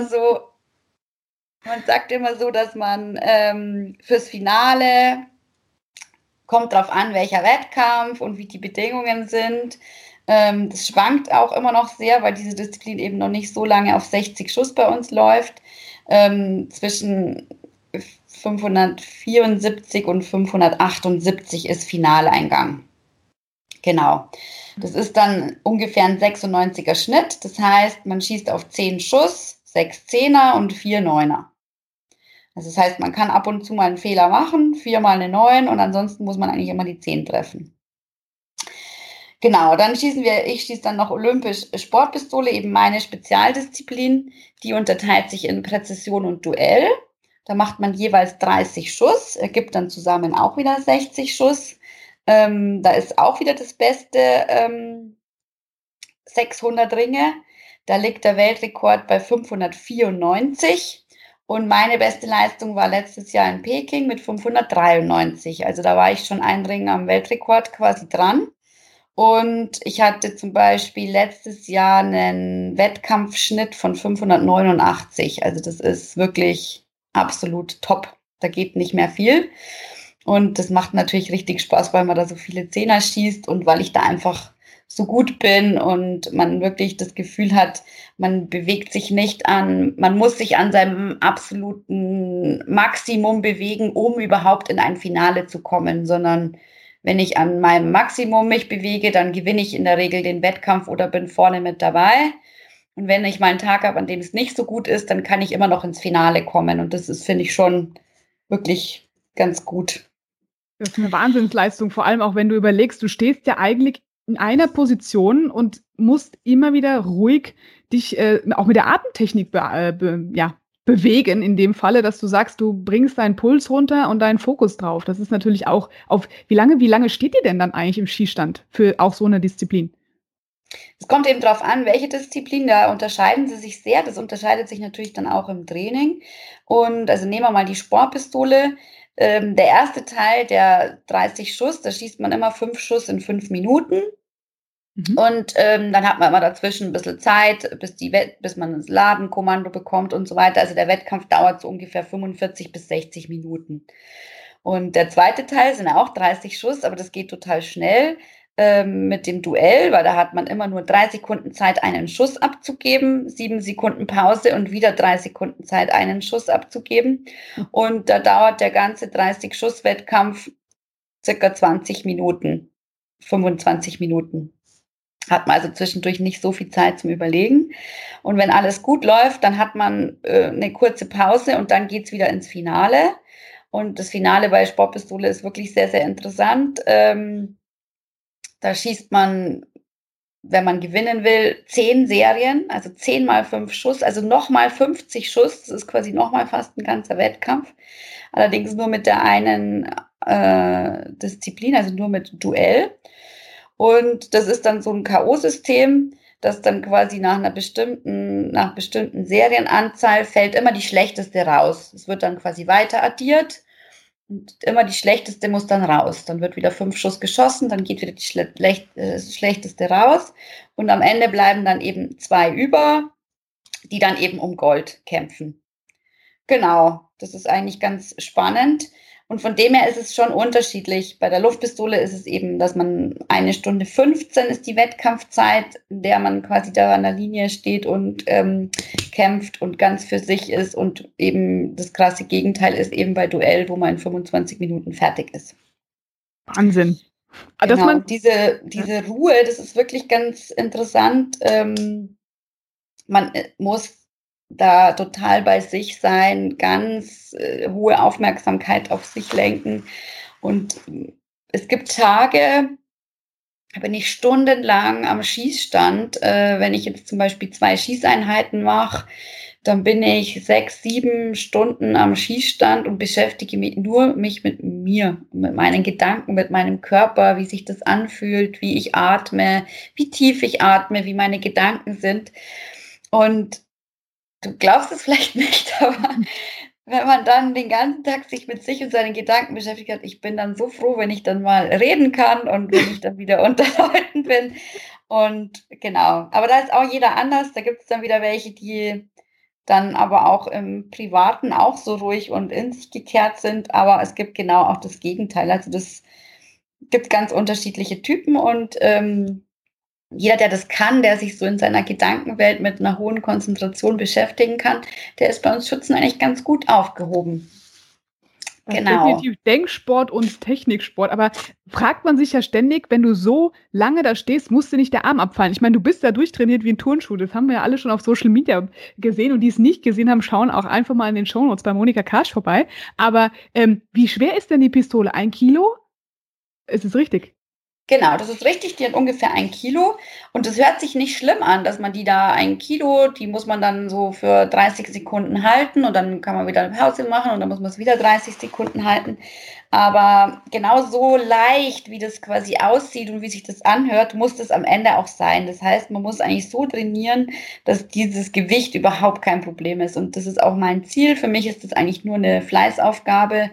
sagt immer so, dass man fürs Finale kommt drauf an, welcher Wettkampf und wie die Bedingungen sind. Das schwankt auch immer noch sehr, weil diese Disziplin eben noch nicht so lange auf 60 Schuss bei uns läuft. Zwischen 574 und 578 ist Finaleingang. Genau. Das ist dann ungefähr ein 96er Schnitt. Das heißt, man schießt auf 10 Schuss, 6 Zehner und 4 Neuner. Also das heißt, man kann ab und zu mal einen Fehler machen, 4 mal eine 9 und ansonsten muss man eigentlich immer die 10 treffen. Genau, dann ich schieße dann noch olympisch Sportpistole, eben meine Spezialdisziplin. Die unterteilt sich in Präzision und Duell. Da macht man jeweils 30 Schuss, ergibt dann zusammen auch wieder 60 Schuss. Da ist auch wieder das Beste 600 Ringe. Da liegt der Weltrekord bei 594. Und meine beste Leistung war letztes Jahr in Peking mit 593. Also da war ich schon ein Ring am Weltrekord quasi dran. Und ich hatte zum Beispiel letztes Jahr einen Wettkampfschnitt von 589. Also das ist wirklich absolut top. Da geht nicht mehr viel. Und das macht natürlich richtig Spaß, weil man da so viele Zehner schießt und weil ich da einfach so gut bin und man wirklich das Gefühl hat, man bewegt sich nicht man muss sich an seinem absoluten Maximum bewegen, um überhaupt in ein Finale zu kommen, sondern wenn ich an meinem Maximum mich bewege, dann gewinne ich in der Regel den Wettkampf oder bin vorne mit dabei. Und wenn ich mal einen Tag habe, an dem es nicht so gut ist, dann kann ich immer noch ins Finale kommen. Und das ist, finde ich, schon wirklich ganz gut. Das ist eine Wahnsinnsleistung, vor allem auch wenn du überlegst, du stehst ja eigentlich in einer Position und musst immer wieder ruhig dich auch mit der Atemtechnik bewegen, in dem Falle, dass du sagst, du bringst deinen Puls runter und deinen Fokus drauf. Das ist natürlich auch wie lange steht ihr denn dann eigentlich im Skistand für auch so eine Disziplin? Es kommt eben darauf an, welche Disziplin, da unterscheiden sie sich sehr. Das unterscheidet sich natürlich dann auch im Training. Und also nehmen wir mal die Sportpistole. Der erste Teil, der 30 Schuss, da schießt man immer 5 Schuss in 5 Minuten. Und dann hat man immer dazwischen ein bisschen Zeit, bis man das Ladenkommando bekommt und so weiter. Also der Wettkampf dauert so ungefähr 45 bis 60 Minuten. Und der zweite Teil sind auch 30 Schuss, aber das geht total schnell mit dem Duell, weil da hat man immer nur 3 Sekunden Zeit, einen Schuss abzugeben, 7 Sekunden Pause und wieder 3 Sekunden Zeit, einen Schuss abzugeben. Und da dauert der ganze 30-Schuss-Wettkampf circa 20 Minuten, 25 Minuten. Hat man also zwischendurch nicht so viel Zeit zum Überlegen. Und wenn alles gut läuft, dann hat man eine kurze Pause und dann geht's wieder ins Finale. Und das Finale bei Sportpistole ist wirklich sehr, sehr interessant. Da schießt man, wenn man gewinnen will, 10 Serien, also 10 mal 5 Schuss, also nochmal 50 Schuss. Das ist quasi nochmal fast ein ganzer Wettkampf. Allerdings nur mit der einen Disziplin, also nur mit Duell. Und das ist dann so ein K.O.-System, das dann quasi nach bestimmten Serienanzahl fällt immer die schlechteste raus. Es wird dann quasi weiter addiert und immer die schlechteste muss dann raus. Dann wird wieder 5 Schuss geschossen, dann geht wieder die schlechteste raus und am Ende bleiben dann eben 2 über, die dann eben um Gold kämpfen. Genau, das ist eigentlich ganz spannend. Und von dem her ist es schon unterschiedlich. Bei der Luftpistole ist es eben, dass man 1:15 ist die Wettkampfzeit, in der man quasi da an der Linie steht und kämpft und ganz für sich ist. Und eben das krasse Gegenteil ist eben bei Duell, wo man in 25 Minuten fertig ist. Wahnsinn. Genau, diese Ruhe, das ist wirklich ganz interessant. Man muss da total bei sich sein, ganz hohe Aufmerksamkeit auf sich lenken. Und es gibt Tage, da bin ich stundenlang am Schießstand. Wenn ich jetzt zum Beispiel 2 Schießeinheiten mache, dann bin ich 6, 7 Stunden am Schießstand und beschäftige mich nur mit mir, mit meinen Gedanken, mit meinem Körper, wie sich das anfühlt, wie ich atme, wie tief ich atme, wie meine Gedanken sind. Und du glaubst es vielleicht nicht, aber wenn man dann den ganzen Tag sich mit sich und seinen Gedanken beschäftigt hat, ich bin dann so froh, wenn ich dann mal reden kann und wenn ich dann wieder unter Leuten bin. Und genau, aber da ist auch jeder anders. Da gibt es dann wieder welche, die dann aber auch im Privaten auch so ruhig und in sich gekehrt sind. Aber es gibt genau auch das Gegenteil. Also das gibt ganz unterschiedliche Typen und jeder, der das kann, der sich so in seiner Gedankenwelt mit einer hohen Konzentration beschäftigen kann, der ist bei uns Schützen eigentlich ganz gut aufgehoben. Genau. Definitiv Denksport und Techniksport. Aber fragt man sich ja ständig, wenn du so lange da stehst, muss dir nicht der Arm abfallen. Ich meine, du bist ja durchtrainiert wie ein Turnschuh. Das haben wir ja alle schon auf Social Media gesehen. Und die es nicht gesehen haben, schauen auch einfach mal in den Shownotes bei Monika Karsch vorbei. Aber wie schwer ist denn die Pistole? 1 Kilo? Ist es richtig? Genau, das ist richtig, die hat ungefähr 1 Kilo und es hört sich nicht schlimm an, dass man die da 1 Kilo, die muss man dann so für 30 Sekunden halten und dann kann man wieder eine Pause machen und dann muss man es wieder 30 Sekunden halten. Aber genau so leicht, wie das quasi aussieht und wie sich das anhört, muss das am Ende auch sein. Das heißt, man muss eigentlich so trainieren, dass dieses Gewicht überhaupt kein Problem ist und das ist auch mein Ziel. Für mich ist das eigentlich nur eine Fleißaufgabe,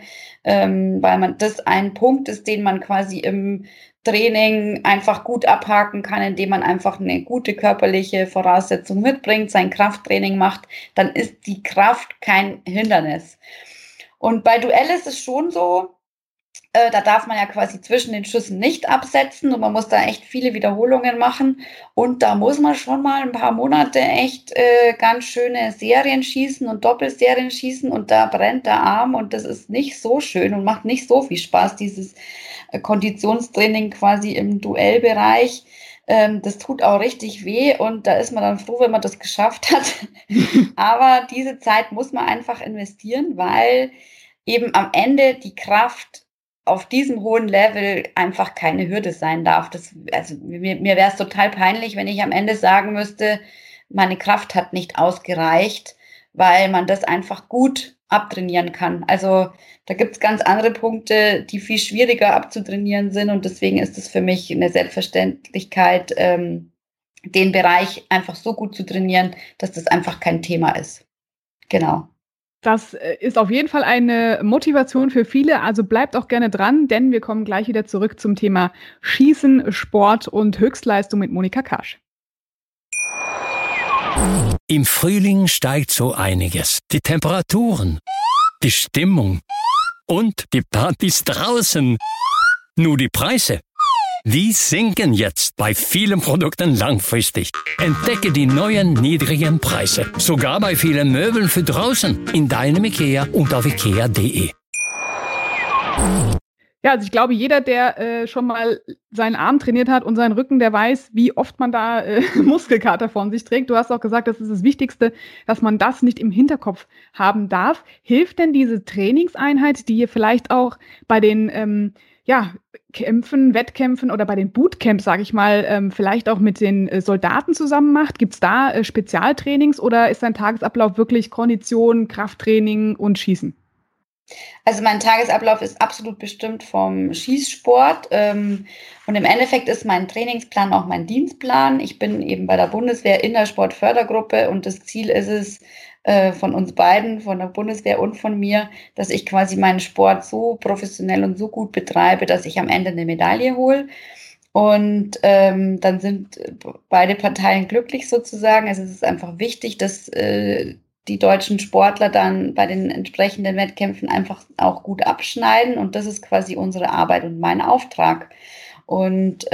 weil das ein Punkt ist, den man quasi im Training einfach gut abhaken kann, indem man einfach eine gute körperliche Voraussetzung mitbringt, sein Krafttraining macht, dann ist die Kraft kein Hindernis. Und bei Duell ist es schon so, da darf man ja quasi zwischen den Schüssen nicht absetzen und man muss da echt viele Wiederholungen machen und da muss man schon mal ein paar Monate echt ganz schöne Serien schießen und Doppelserien schießen und da brennt der Arm und das ist nicht so schön und macht nicht so viel Spaß, dieses Konditionstraining quasi im Duellbereich. Das tut auch richtig weh und da ist man dann froh, wenn man das geschafft hat. Aber diese Zeit muss man einfach investieren, weil eben am Ende die Kraft auf diesem hohen Level einfach keine Hürde sein darf. Mir wäre es total peinlich, wenn ich am Ende sagen müsste, meine Kraft hat nicht ausgereicht, weil man das einfach gut abtrainieren kann. Also da gibt es ganz andere Punkte, die viel schwieriger abzutrainieren sind und deswegen ist es für mich eine Selbstverständlichkeit, den Bereich einfach so gut zu trainieren, dass das einfach kein Thema ist. Genau. Das ist auf jeden Fall eine Motivation für viele, also bleibt auch gerne dran, denn wir kommen gleich wieder zurück zum Thema Schießen, Sport und Höchstleistung mit Monika Karsch. Im Frühling steigt so einiges. Die Temperaturen, die Stimmung und die Partys draußen. Nur die Preise, die sinken jetzt bei vielen Produkten langfristig. Entdecke die neuen niedrigen Preise. Sogar bei vielen Möbeln für draußen. In deinem IKEA und auf IKEA.de. Ja, also ich glaube, jeder, der schon mal seinen Arm trainiert hat und seinen Rücken, der weiß, wie oft man da Muskelkater von sich trägt. Du hast auch gesagt, das ist das Wichtigste, dass man das nicht im Hinterkopf haben darf. Hilft denn diese Trainingseinheit, die ihr vielleicht auch bei den Wettkämpfen oder bei den Bootcamps, sage ich mal, vielleicht auch mit den Soldaten zusammen macht? Gibt es da Spezialtrainings oder ist dein Tagesablauf wirklich Kondition, Krafttraining und Schießen? Also mein Tagesablauf ist absolut bestimmt vom Schießsport und im Endeffekt ist mein Trainingsplan auch mein Dienstplan. Ich bin eben bei der Bundeswehr in der Sportfördergruppe und das Ziel ist es von uns beiden, von der Bundeswehr und von mir, dass ich quasi meinen Sport so professionell und so gut betreibe, dass ich am Ende eine Medaille hole. Und dann sind beide Parteien glücklich sozusagen. Also es ist einfach wichtig, dass die deutschen Sportler dann bei den entsprechenden Wettkämpfen einfach auch gut abschneiden. Und das ist quasi unsere Arbeit und mein Auftrag. Und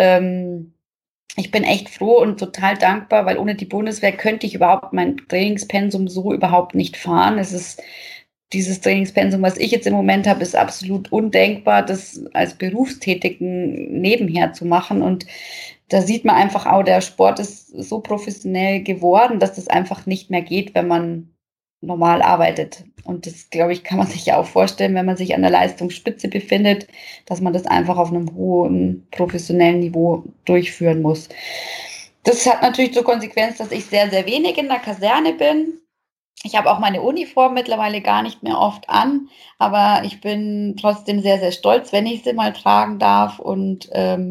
ich bin echt froh und total dankbar, weil ohne die Bundeswehr könnte ich überhaupt mein Trainingspensum so überhaupt nicht fahren. Es ist dieses Trainingspensum, was ich jetzt im Moment habe, ist absolut undenkbar, das als Berufstätigen nebenher zu machen. Und da sieht man einfach auch, der Sport ist so professionell geworden, dass das einfach nicht mehr geht, wenn man normal arbeitet. Und das, glaube ich, kann man sich ja auch vorstellen, wenn man sich an der Leistungsspitze befindet, dass man das einfach auf einem hohen professionellen Niveau durchführen muss. Das hat natürlich zur Konsequenz, dass ich sehr, sehr wenig in der Kaserne bin. Ich habe auch meine Uniform mittlerweile gar nicht mehr oft an, aber ich bin trotzdem sehr, sehr stolz, wenn ich sie mal tragen darf und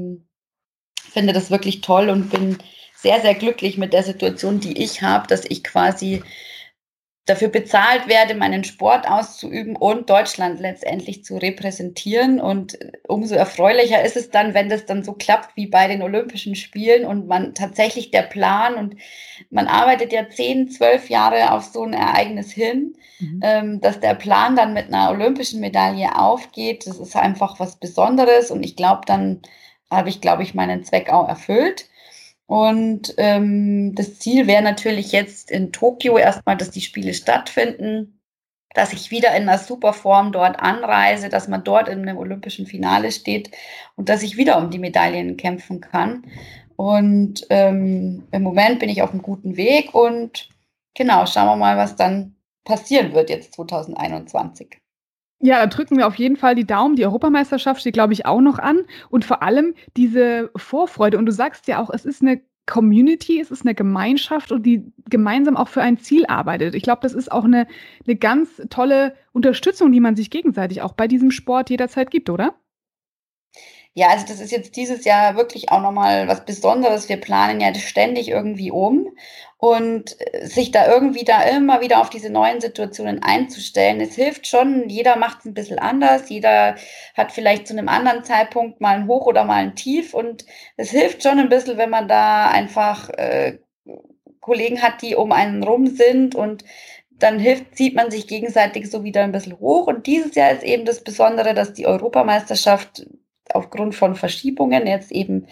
finde das wirklich toll und bin sehr, sehr glücklich mit der Situation, die ich habe, dass ich quasi dafür bezahlt werde, meinen Sport auszuüben und Deutschland letztendlich zu repräsentieren. Und umso erfreulicher ist es dann, wenn das dann so klappt wie bei den Olympischen Spielen und man tatsächlich der Plan und man arbeitet ja 10, 12 Jahre auf so ein Ereignis hin, dass der Plan dann mit einer olympischen Medaille aufgeht. Das ist einfach was Besonderes und ich glaube, dann habe ich, glaube ich, meinen Zweck auch erfüllt. Und das Ziel wäre natürlich jetzt in Tokio erstmal, dass die Spiele stattfinden, dass ich wieder in einer super Form dort anreise, dass man dort in einem olympischen Finale steht und dass ich wieder um die Medaillen kämpfen kann. Und im Moment bin ich auf einem guten Weg und genau, schauen wir mal, was dann passieren wird jetzt 2021. Ja, da drücken wir auf jeden Fall die Daumen. Die Europameisterschaft steht, glaube ich, auch noch an. Und vor allem diese Vorfreude. Und du sagst ja auch, es ist eine Community, es ist eine Gemeinschaft und die gemeinsam auch für ein Ziel arbeitet. Ich glaube, das ist auch eine ganz tolle Unterstützung, die man sich gegenseitig auch bei diesem Sport jederzeit gibt, oder? Ja, also das ist jetzt dieses Jahr wirklich auch nochmal was Besonderes. Wir planen ja ständig irgendwie um und sich da irgendwie da immer wieder auf diese neuen Situationen einzustellen. Es hilft schon, jeder macht es ein bisschen anders, jeder hat vielleicht zu einem anderen Zeitpunkt mal ein Hoch oder mal ein Tief und es hilft schon ein bisschen, wenn man da einfach Kollegen hat, die um einen rum sind und dann zieht man sich gegenseitig so wieder ein bisschen hoch. Und dieses Jahr ist eben das Besondere, dass die Europameisterschaft aufgrund von Verschiebungen jetzt eben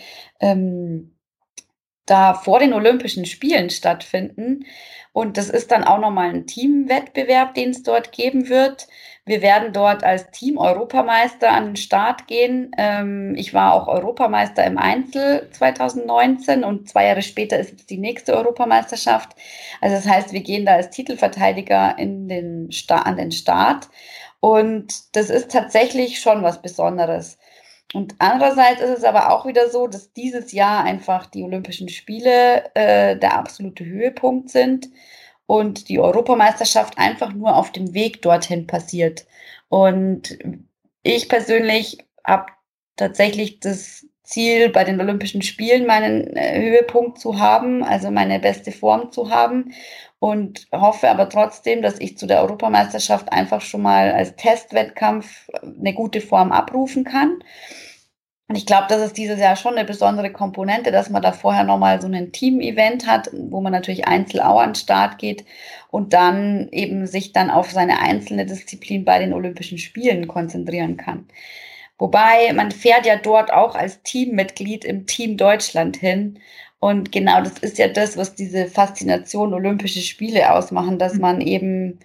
da vor den Olympischen Spielen stattfinden. Und das ist dann auch nochmal ein Teamwettbewerb, den es dort geben wird. Wir werden dort als Team Europameister an den Start gehen. Ich war auch Europameister im Einzel 2019 und 2 Jahre später ist jetzt die nächste Europameisterschaft. Also das heißt, wir gehen da als Titelverteidiger an den Start. Und das ist tatsächlich schon was Besonderes. Und andererseits ist es aber auch wieder so, dass dieses Jahr einfach die Olympischen Spiele der absolute Höhepunkt sind und die Europameisterschaft einfach nur auf dem Weg dorthin passiert. Und ich persönlich habe tatsächlich das Ziel, bei den Olympischen Spielen meinen Höhepunkt zu haben, also meine beste Form zu haben. Und hoffe aber trotzdem, dass ich zu der Europameisterschaft einfach schon mal als Testwettkampf eine gute Form abrufen kann. Und ich glaube, das ist dieses Jahr schon eine besondere Komponente, dass man da vorher nochmal so ein Team-Event hat, wo man natürlich einzeln auch an den Start geht und dann eben sich dann auf seine einzelne Disziplin bei den Olympischen Spielen konzentrieren kann. Wobei, man fährt ja dort auch als Teammitglied im Team Deutschland hin. Und genau das ist ja das, was diese Faszination Olympische Spiele ausmachen, dass man eben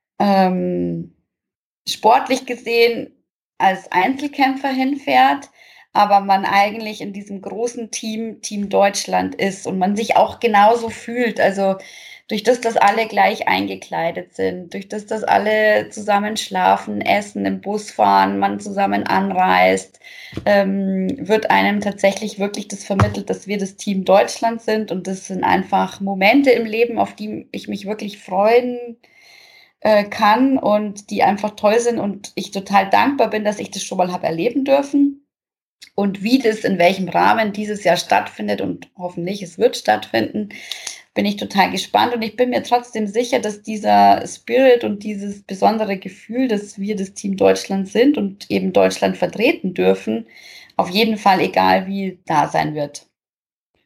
sportlich gesehen als Einzelkämpfer hinfährt, aber man eigentlich in diesem großen Team Deutschland ist und man sich auch genauso fühlt. Also durch das, dass alle gleich eingekleidet sind, durch das, dass alle zusammen schlafen, essen, im Bus fahren, man zusammen anreist, wird einem tatsächlich wirklich das vermittelt, dass wir das Team Deutschland sind. Und das sind einfach Momente im Leben, auf die ich mich wirklich freuen kann und die einfach toll sind und ich total dankbar bin, dass ich das schon mal habe erleben dürfen. Und wie das in welchem Rahmen dieses Jahr stattfindet und hoffentlich es wird stattfinden, bin ich total gespannt. Und ich bin mir trotzdem sicher, dass dieser Spirit und dieses besondere Gefühl, dass wir das Team Deutschland sind und eben Deutschland vertreten dürfen, auf jeden Fall, egal wie, da sein wird.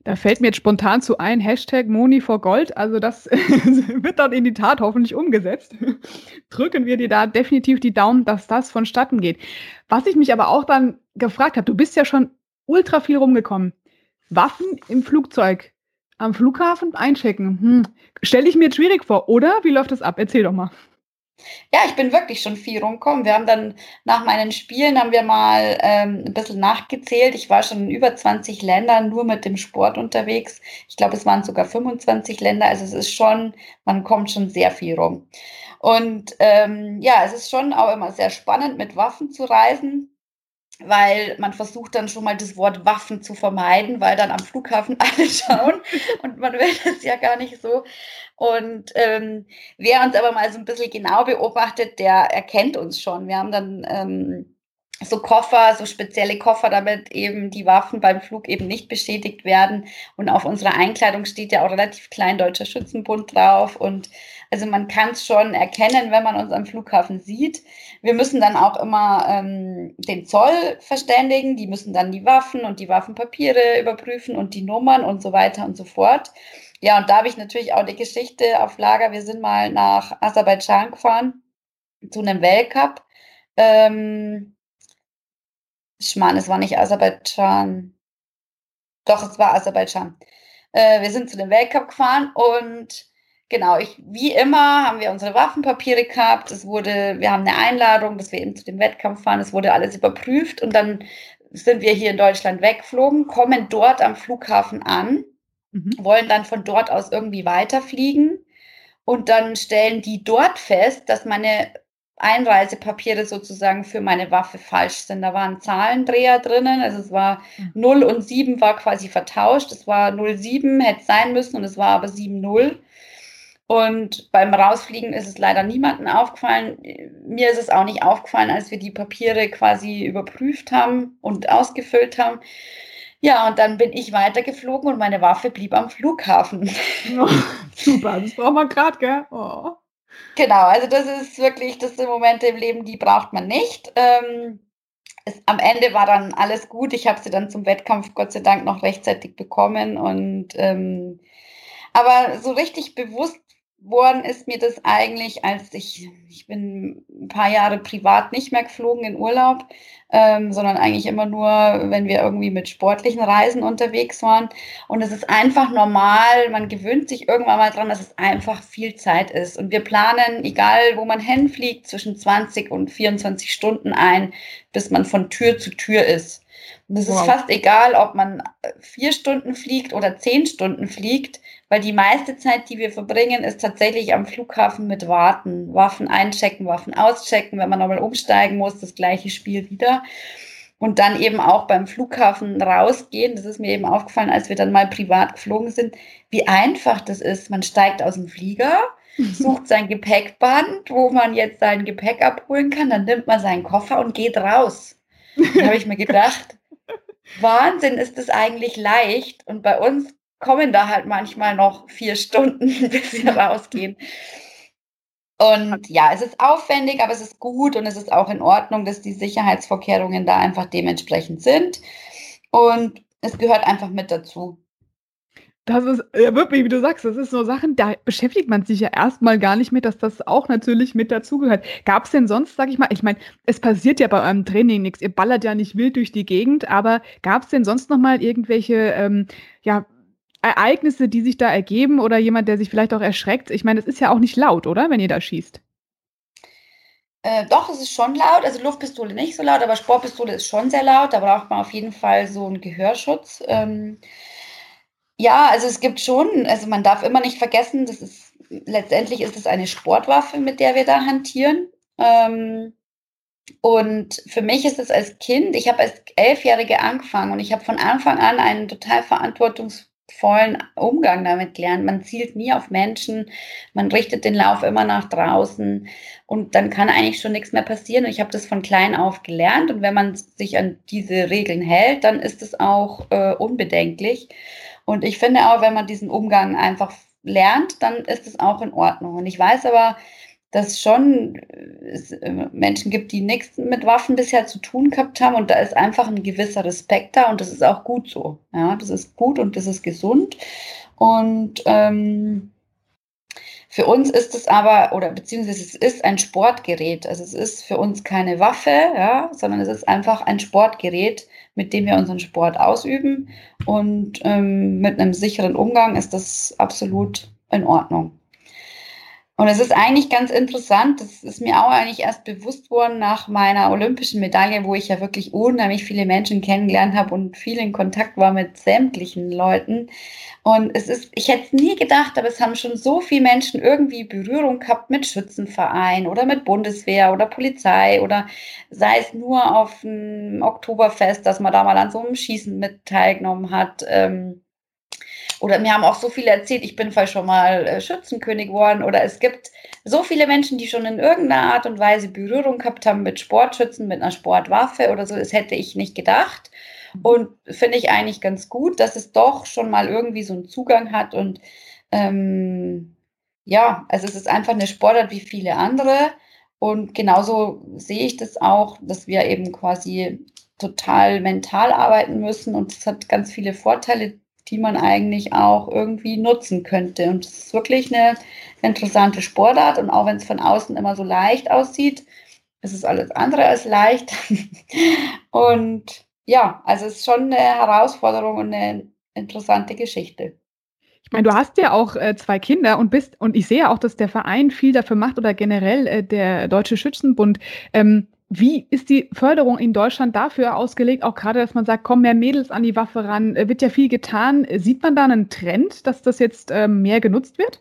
Da fällt mir jetzt spontan zu ein, Hashtag Moni for Gold. Also das wird dann in die Tat hoffentlich umgesetzt. Drücken wir dir da definitiv die Daumen, dass das vonstatten geht. Was ich mich aber auch dann gefragt habe, du bist ja schon ultra viel rumgekommen. Waffen im Flugzeug, am Flughafen einchecken. Stelle ich mir jetzt schwierig vor, oder? Wie läuft das ab? Erzähl doch mal. Ja, ich bin wirklich schon viel rumgekommen. Wir haben dann nach meinen Spielen haben wir mal ein bisschen nachgezählt. Ich war schon in über 20 Ländern nur mit dem Sport unterwegs. Ich glaube, es waren sogar 25 Länder. Also es ist schon, man kommt schon sehr viel rum. Und ja, es ist schon auch immer sehr spannend, mit Waffen zu reisen, weil man versucht dann schon mal das Wort Waffen zu vermeiden, weil dann am Flughafen alle schauen und man will das ja gar nicht so. Und wer uns aber mal so ein bisschen genau beobachtet, der erkennt uns schon. Wir haben dann so Koffer, so spezielle Koffer, damit eben die Waffen beim Flug eben nicht beschädigt werden. Und auf unserer Einkleidung steht ja auch relativ klein Deutscher Schützenbund drauf. Und also man kann es schon erkennen, wenn man uns am Flughafen sieht. Wir müssen dann auch immer den Zoll verständigen. Die müssen dann die Waffen und die Waffenpapiere überprüfen und die Nummern und so weiter und so fort. Ja, und da habe ich natürlich auch die Geschichte auf Lager. Wir sind mal nach Aserbaidschan gefahren zu einem Weltcup. Schmarrn, es war nicht Aserbaidschan. Doch, es war Aserbaidschan. Wir sind zu dem Weltcup gefahren und genau, wie immer haben wir unsere Waffenpapiere gehabt. Wir haben eine Einladung, dass wir eben zu dem Wettkampf fahren. Es wurde alles überprüft und dann sind wir hier in Deutschland weggeflogen, kommen dort am Flughafen an, wollen dann von dort aus irgendwie weiterfliegen und dann stellen die dort fest, dass meine Einreisepapiere sozusagen für meine Waffe falsch sind. Da waren Zahlendreher drinnen, also es war 0 und 7 war quasi vertauscht. Es war 07, hätte es sein müssen und es war aber 7-0. Und beim Rausfliegen ist es leider niemandem aufgefallen. Mir ist es auch nicht aufgefallen, als wir die Papiere quasi überprüft haben und ausgefüllt haben. Ja, und dann bin ich weitergeflogen und meine Waffe blieb am Flughafen. Oh, super, das braucht man gerade, gell? Oh. Genau, also das sind Momente im Leben, die braucht man nicht. Am Ende war dann alles gut. Ich habe sie dann zum Wettkampf Gott sei Dank noch rechtzeitig bekommen. Aber so richtig bewusst worden ist mir das eigentlich, als ich bin ein paar Jahre privat nicht mehr geflogen in Urlaub, sondern eigentlich immer nur, wenn wir irgendwie mit sportlichen Reisen unterwegs waren. Und es ist einfach normal, man gewöhnt sich irgendwann mal dran, dass es einfach viel Zeit ist. Und wir planen, egal wo man hinfliegt, zwischen 20 und 24 Stunden ein, bis man von Tür zu Tür ist. Und es ist fast egal, ob man 4 Stunden fliegt oder 10 Stunden fliegt, weil die meiste Zeit, die wir verbringen, ist tatsächlich am Flughafen mit Warten. Waffen einchecken, Waffen auschecken, wenn man nochmal umsteigen muss, das gleiche Spiel wieder. Und dann eben auch beim Flughafen rausgehen. Das ist mir eben aufgefallen, als wir dann mal privat geflogen sind, wie einfach das ist. Man steigt aus dem Flieger, sucht sein Gepäckband, wo man jetzt sein Gepäck abholen kann, dann nimmt man seinen Koffer und geht raus. Da habe ich mir gedacht, Wahnsinn, ist das eigentlich leicht. Und bei uns kommen da halt manchmal noch 4 Stunden, bis wir rausgehen. Und ja, es ist aufwendig, aber es ist gut und es ist auch in Ordnung, dass die Sicherheitsvorkehrungen da einfach dementsprechend sind. Und es gehört einfach mit dazu. Das ist ja wirklich, wie du sagst, das ist so Sachen, da beschäftigt man sich ja erstmal gar nicht mit, dass das auch natürlich mit dazugehört. Gab es denn sonst, sag ich mal, ich meine, es passiert ja bei eurem Training nichts, ihr ballert ja nicht wild durch die Gegend, aber gab es denn sonst noch mal irgendwelche Ereignisse, die sich da ergeben oder jemand, der sich vielleicht auch erschreckt? Ich meine, es ist ja auch nicht laut, oder, wenn ihr da schießt? Doch, es ist schon laut, also Luftpistole nicht so laut, aber Sportpistole ist schon sehr laut, da braucht man auf jeden Fall so einen Gehörschutz. Ja, also es gibt schon, also man darf immer nicht vergessen, letztendlich ist es eine Sportwaffe, mit der wir da hantieren. Und für mich ist es als Kind, ich habe als 11-Jährige angefangen und ich habe von Anfang an einen total verantwortungsvollen Umgang damit gelernt. Man zielt nie auf Menschen, man richtet den Lauf immer nach draußen und dann kann eigentlich schon nichts mehr passieren. Und ich habe das von klein auf gelernt und wenn man sich an diese Regeln hält, dann ist es auch unbedenklich. Und ich finde auch, wenn man diesen Umgang einfach lernt, dann ist es auch in Ordnung. Und ich weiß aber, dass schon es Menschen gibt, die nichts mit Waffen bisher zu tun gehabt haben und da ist einfach ein gewisser Respekt da und das ist auch gut so. Ja, das ist gut und das ist gesund und für uns ist es aber, oder beziehungsweise es ist ein Sportgerät. Also es ist für uns keine Waffe, ja, sondern es ist einfach ein Sportgerät, mit dem wir unseren Sport ausüben. Und mit einem sicheren Umgang ist das absolut in Ordnung. Und es ist eigentlich ganz interessant, das ist mir auch eigentlich erst bewusst worden nach meiner olympischen Medaille, wo ich ja wirklich unheimlich viele Menschen kennengelernt habe und viel in Kontakt war mit sämtlichen Leuten. Und ich hätte es nie gedacht, aber es haben schon so viele Menschen irgendwie Berührung gehabt mit Schützenverein oder mit Bundeswehr oder Polizei oder sei es nur auf dem Oktoberfest, dass man da mal an so einem Schießen mit teilgenommen hat. Oder mir haben auch so viele erzählt, ich bin vielleicht schon mal Schützenkönig geworden. Oder es gibt so viele Menschen, die schon in irgendeiner Art und Weise Berührung gehabt haben mit Sportschützen, mit einer Sportwaffe oder so. Das hätte ich nicht gedacht. Und finde ich eigentlich ganz gut, dass es doch schon mal irgendwie so einen Zugang hat. Und ja, also es ist einfach eine Sportart wie viele andere. Und genauso sehe ich das auch, dass wir eben quasi total mental arbeiten müssen. Und es hat ganz viele Vorteile, die man eigentlich auch irgendwie nutzen könnte. Und es ist wirklich eine interessante Sportart. Und auch wenn es von außen immer so leicht aussieht, ist es alles andere als leicht. Und ja, also es ist schon eine Herausforderung und eine interessante Geschichte. Ich meine, du hast ja auch 2 Kinder und ich sehe auch, dass der Verein viel dafür macht oder generell der Deutsche Schützenbund. Wie ist die Förderung in Deutschland dafür ausgelegt? Auch gerade, dass man sagt, kommen mehr Mädels an die Waffe ran, wird ja viel getan. Sieht man da einen Trend, dass das jetzt mehr genutzt wird?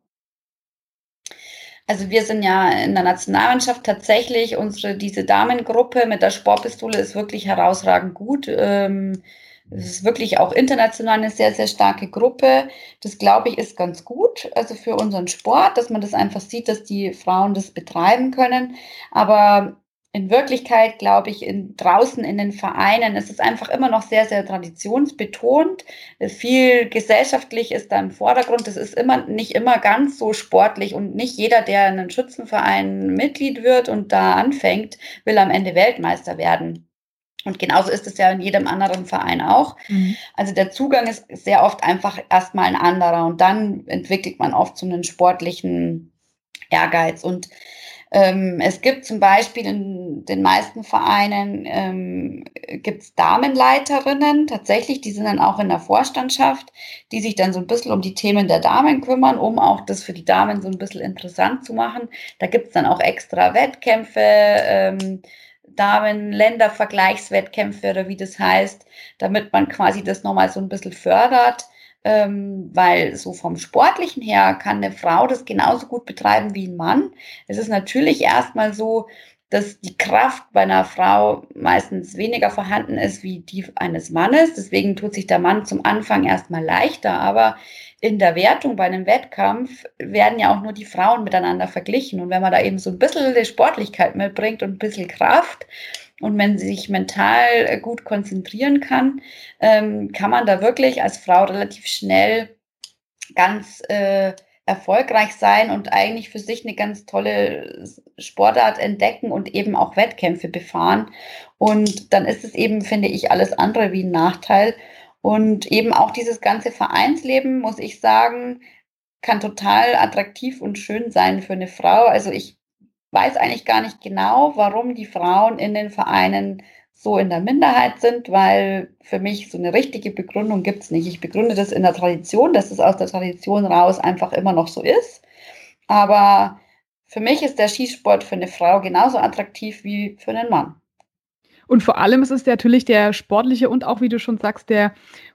Also wir sind ja in der Nationalmannschaft tatsächlich, diese Damengruppe mit der Sportpistole ist wirklich herausragend gut. Es ist wirklich auch international eine sehr, sehr starke Gruppe. Das, glaube ich, ist ganz gut, also für unseren Sport, dass man das einfach sieht, dass die Frauen das betreiben können. Aber in Wirklichkeit, glaube ich, draußen in den Vereinen ist es einfach immer noch sehr, sehr traditionsbetont. Viel gesellschaftlich ist da im Vordergrund. Das ist nicht immer ganz so sportlich und nicht jeder, der in einem Schützenverein Mitglied wird und da anfängt, will am Ende Weltmeister werden. Und genauso ist es ja in jedem anderen Verein auch. Mhm. Also der Zugang ist sehr oft einfach erstmal ein anderer und dann entwickelt man oft so einen sportlichen Ehrgeiz. Und es gibt zum Beispiel in den meisten Vereinen gibt's Damenleiterinnen, tatsächlich, die sind dann auch in der Vorstandschaft, die sich dann so ein bisschen um die Themen der Damen kümmern, um auch das für die Damen so ein bisschen interessant zu machen. Da gibt's dann auch extra Wettkämpfe, Damen-Länder-Vergleichswettkämpfe oder wie das heißt, damit man quasi das nochmal so ein bisschen fördert. Weil so vom Sportlichen her kann eine Frau das genauso gut betreiben wie ein Mann. Es ist natürlich erstmal so, dass die Kraft bei einer Frau meistens weniger vorhanden ist wie die eines Mannes. Deswegen tut sich der Mann zum Anfang erstmal leichter. Aber in der Wertung bei einem Wettkampf werden ja auch nur die Frauen miteinander verglichen. Und wenn man da eben so ein bisschen die Sportlichkeit mitbringt und ein bisschen Kraft, und wenn sie sich mental gut konzentrieren kann, kann man da wirklich als Frau relativ schnell ganz erfolgreich sein und eigentlich für sich eine ganz tolle Sportart entdecken und eben auch Wettkämpfe befahren. Und dann ist es eben, finde ich, alles andere wie ein Nachteil. Und eben auch dieses ganze Vereinsleben, muss ich sagen, kann total attraktiv und schön sein für eine Frau. Also ich weiß eigentlich gar nicht genau, warum die Frauen in den Vereinen so in der Minderheit sind, weil für mich so eine richtige Begründung gibt es nicht. Ich begründe das in der Tradition, dass es aus der Tradition raus einfach immer noch so ist. Aber für mich ist der Schießsport für eine Frau genauso attraktiv wie für einen Mann. Und vor allem ist es natürlich der sportliche und auch, wie du schon sagst, der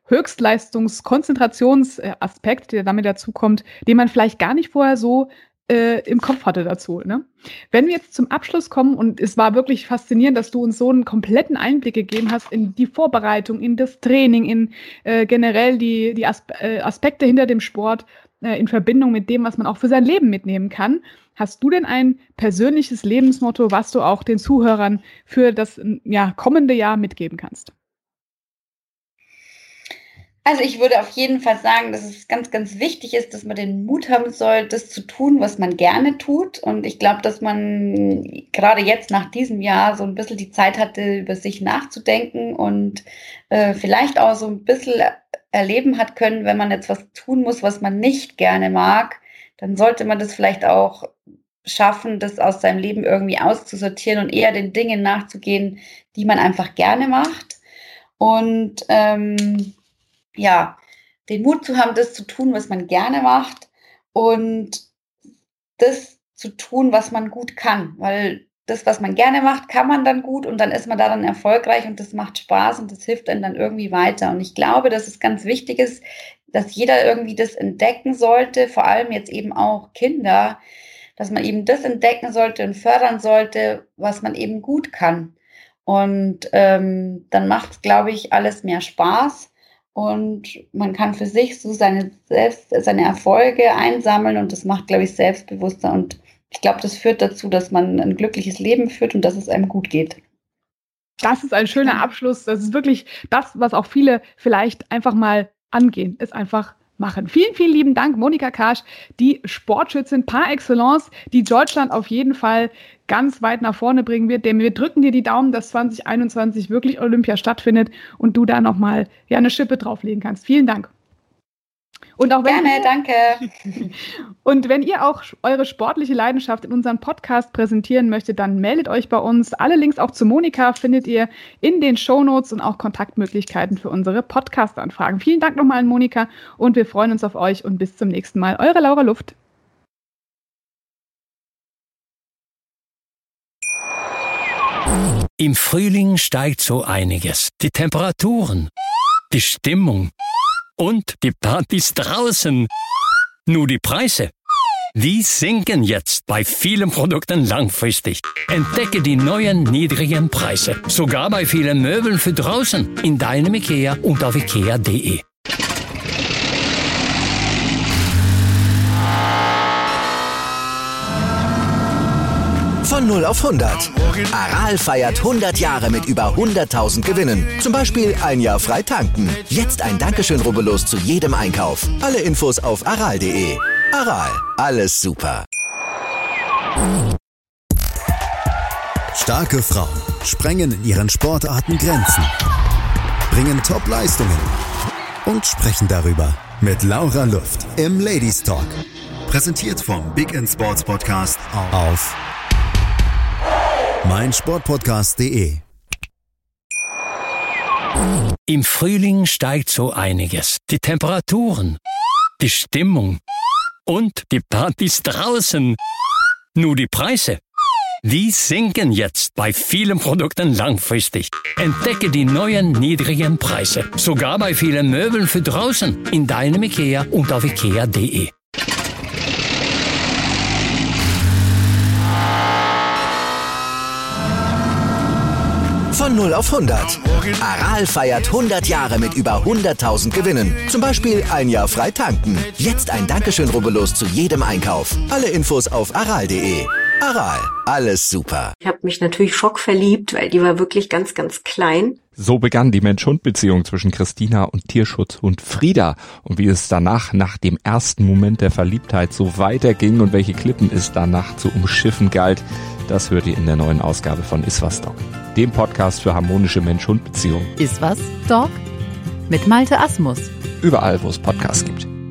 Höchstleistungs-Konzentrationsaspekt, der damit dazu kommt, den man vielleicht gar nicht vorher so im Kopf hatte dazu. Ne? Wenn wir jetzt zum Abschluss kommen, und es war wirklich faszinierend, dass du uns so einen kompletten Einblick gegeben hast in die Vorbereitung, in das Training, in generell die Aspekte hinter dem Sport in Verbindung mit dem, was man auch für sein Leben mitnehmen kann. Hast du denn ein persönliches Lebensmotto, was du auch den Zuhörern für das kommende Jahr mitgeben kannst? Also ich würde auf jeden Fall sagen, dass es ganz, ganz wichtig ist, dass man den Mut haben soll, das zu tun, was man gerne tut. Und ich glaube, dass man gerade jetzt nach diesem Jahr so ein bisschen die Zeit hatte, über sich nachzudenken und vielleicht auch so ein bisschen erleben hat können, wenn man jetzt was tun muss, was man nicht gerne mag, dann sollte man das vielleicht auch schaffen, das aus seinem Leben irgendwie auszusortieren und eher den Dingen nachzugehen, die man einfach gerne macht. Und den Mut zu haben, das zu tun, was man gerne macht und das zu tun, was man gut kann, weil das, was man gerne macht, kann man dann gut und dann ist man daran erfolgreich und das macht Spaß und das hilft einem dann irgendwie weiter. Und ich glaube, dass es ganz wichtig ist, dass jeder irgendwie das entdecken sollte, vor allem jetzt eben auch Kinder, dass man eben das entdecken sollte und fördern sollte, was man eben gut kann. Und dann macht es, glaube ich, alles mehr Spaß. Und man kann für sich so seine Erfolge einsammeln und das macht, glaube ich, selbstbewusster. Und ich glaube, das führt dazu, dass man ein glückliches Leben führt und dass es einem gut geht. Das ist ein schöner Abschluss. Das ist wirklich das, was auch viele vielleicht einfach mal angehen, ist einfach machen. Vielen, vielen lieben Dank, Monika Karsch, die Sportschützin par excellence, die Deutschland auf jeden Fall ganz weit nach vorne bringen wird. Denn wir drücken dir die Daumen, dass 2021 wirklich Olympia stattfindet und du da nochmal eine Schippe drauflegen kannst. Vielen Dank. Und auch wenn Gerne, danke. Und wenn ihr auch eure sportliche Leidenschaft in unserem Podcast präsentieren möchtet, dann meldet euch bei uns. Alle Links auch zu Monika findet ihr in den Shownotes und auch Kontaktmöglichkeiten für unsere Podcast-Anfragen. Vielen Dank nochmal an Monika und wir freuen uns auf euch und bis zum nächsten Mal. Eure Laura Luft. Im Frühling steigt so einiges. Die Temperaturen, die Stimmung und die Partys draußen. Nur die Preise, die sinken jetzt bei vielen Produkten langfristig. Entdecke die neuen niedrigen Preise. Sogar bei vielen Möbeln für draußen. In deinem IKEA und auf ikea.de. Von 0 auf 100. Aral feiert 100 Jahre mit über 100.000 Gewinnen. Zum Beispiel ein Jahr frei tanken. Jetzt ein Dankeschön, rubbellos zu jedem Einkauf. Alle Infos auf aral.de. Aral, alles super. Starke Frauen sprengen in ihren Sportarten Grenzen, bringen Top-Leistungen und sprechen darüber mit Laura Luft im Ladies Talk. Präsentiert vom Big in Sports Podcast auf meinsportpodcast.de. Im Frühling steigt so einiges. Die Temperaturen, die Stimmung und die Partys draußen. Nur die Preise, die sinken jetzt bei vielen Produkten langfristig. Entdecke die neuen niedrigen Preise. Sogar bei vielen Möbeln für draußen. In deinem IKEA und auf ikea.de. Von 0 auf 100. Aral feiert 100 Jahre mit über 100.000 Gewinnen. Zum Beispiel ein Jahr frei tanken. Jetzt ein Dankeschön, rubbellos zu jedem Einkauf. Alle Infos auf aral.de. Aral, alles super. Ich habe mich natürlich schockverliebt, weil die war wirklich ganz, ganz klein. So begann die Mensch-Hund-Beziehung zwischen Christina und Tierschutzhund Frieda. Und wie es danach, nach dem ersten Moment der Verliebtheit, so weiterging und welche Klippen es danach zu umschiffen galt, das hört ihr in der neuen Ausgabe von Iswas Dog, dem Podcast für harmonische Mensch-Hund-Beziehungen. Iswas Dog? Mit Malte Asmus. Überall, wo es Podcasts gibt.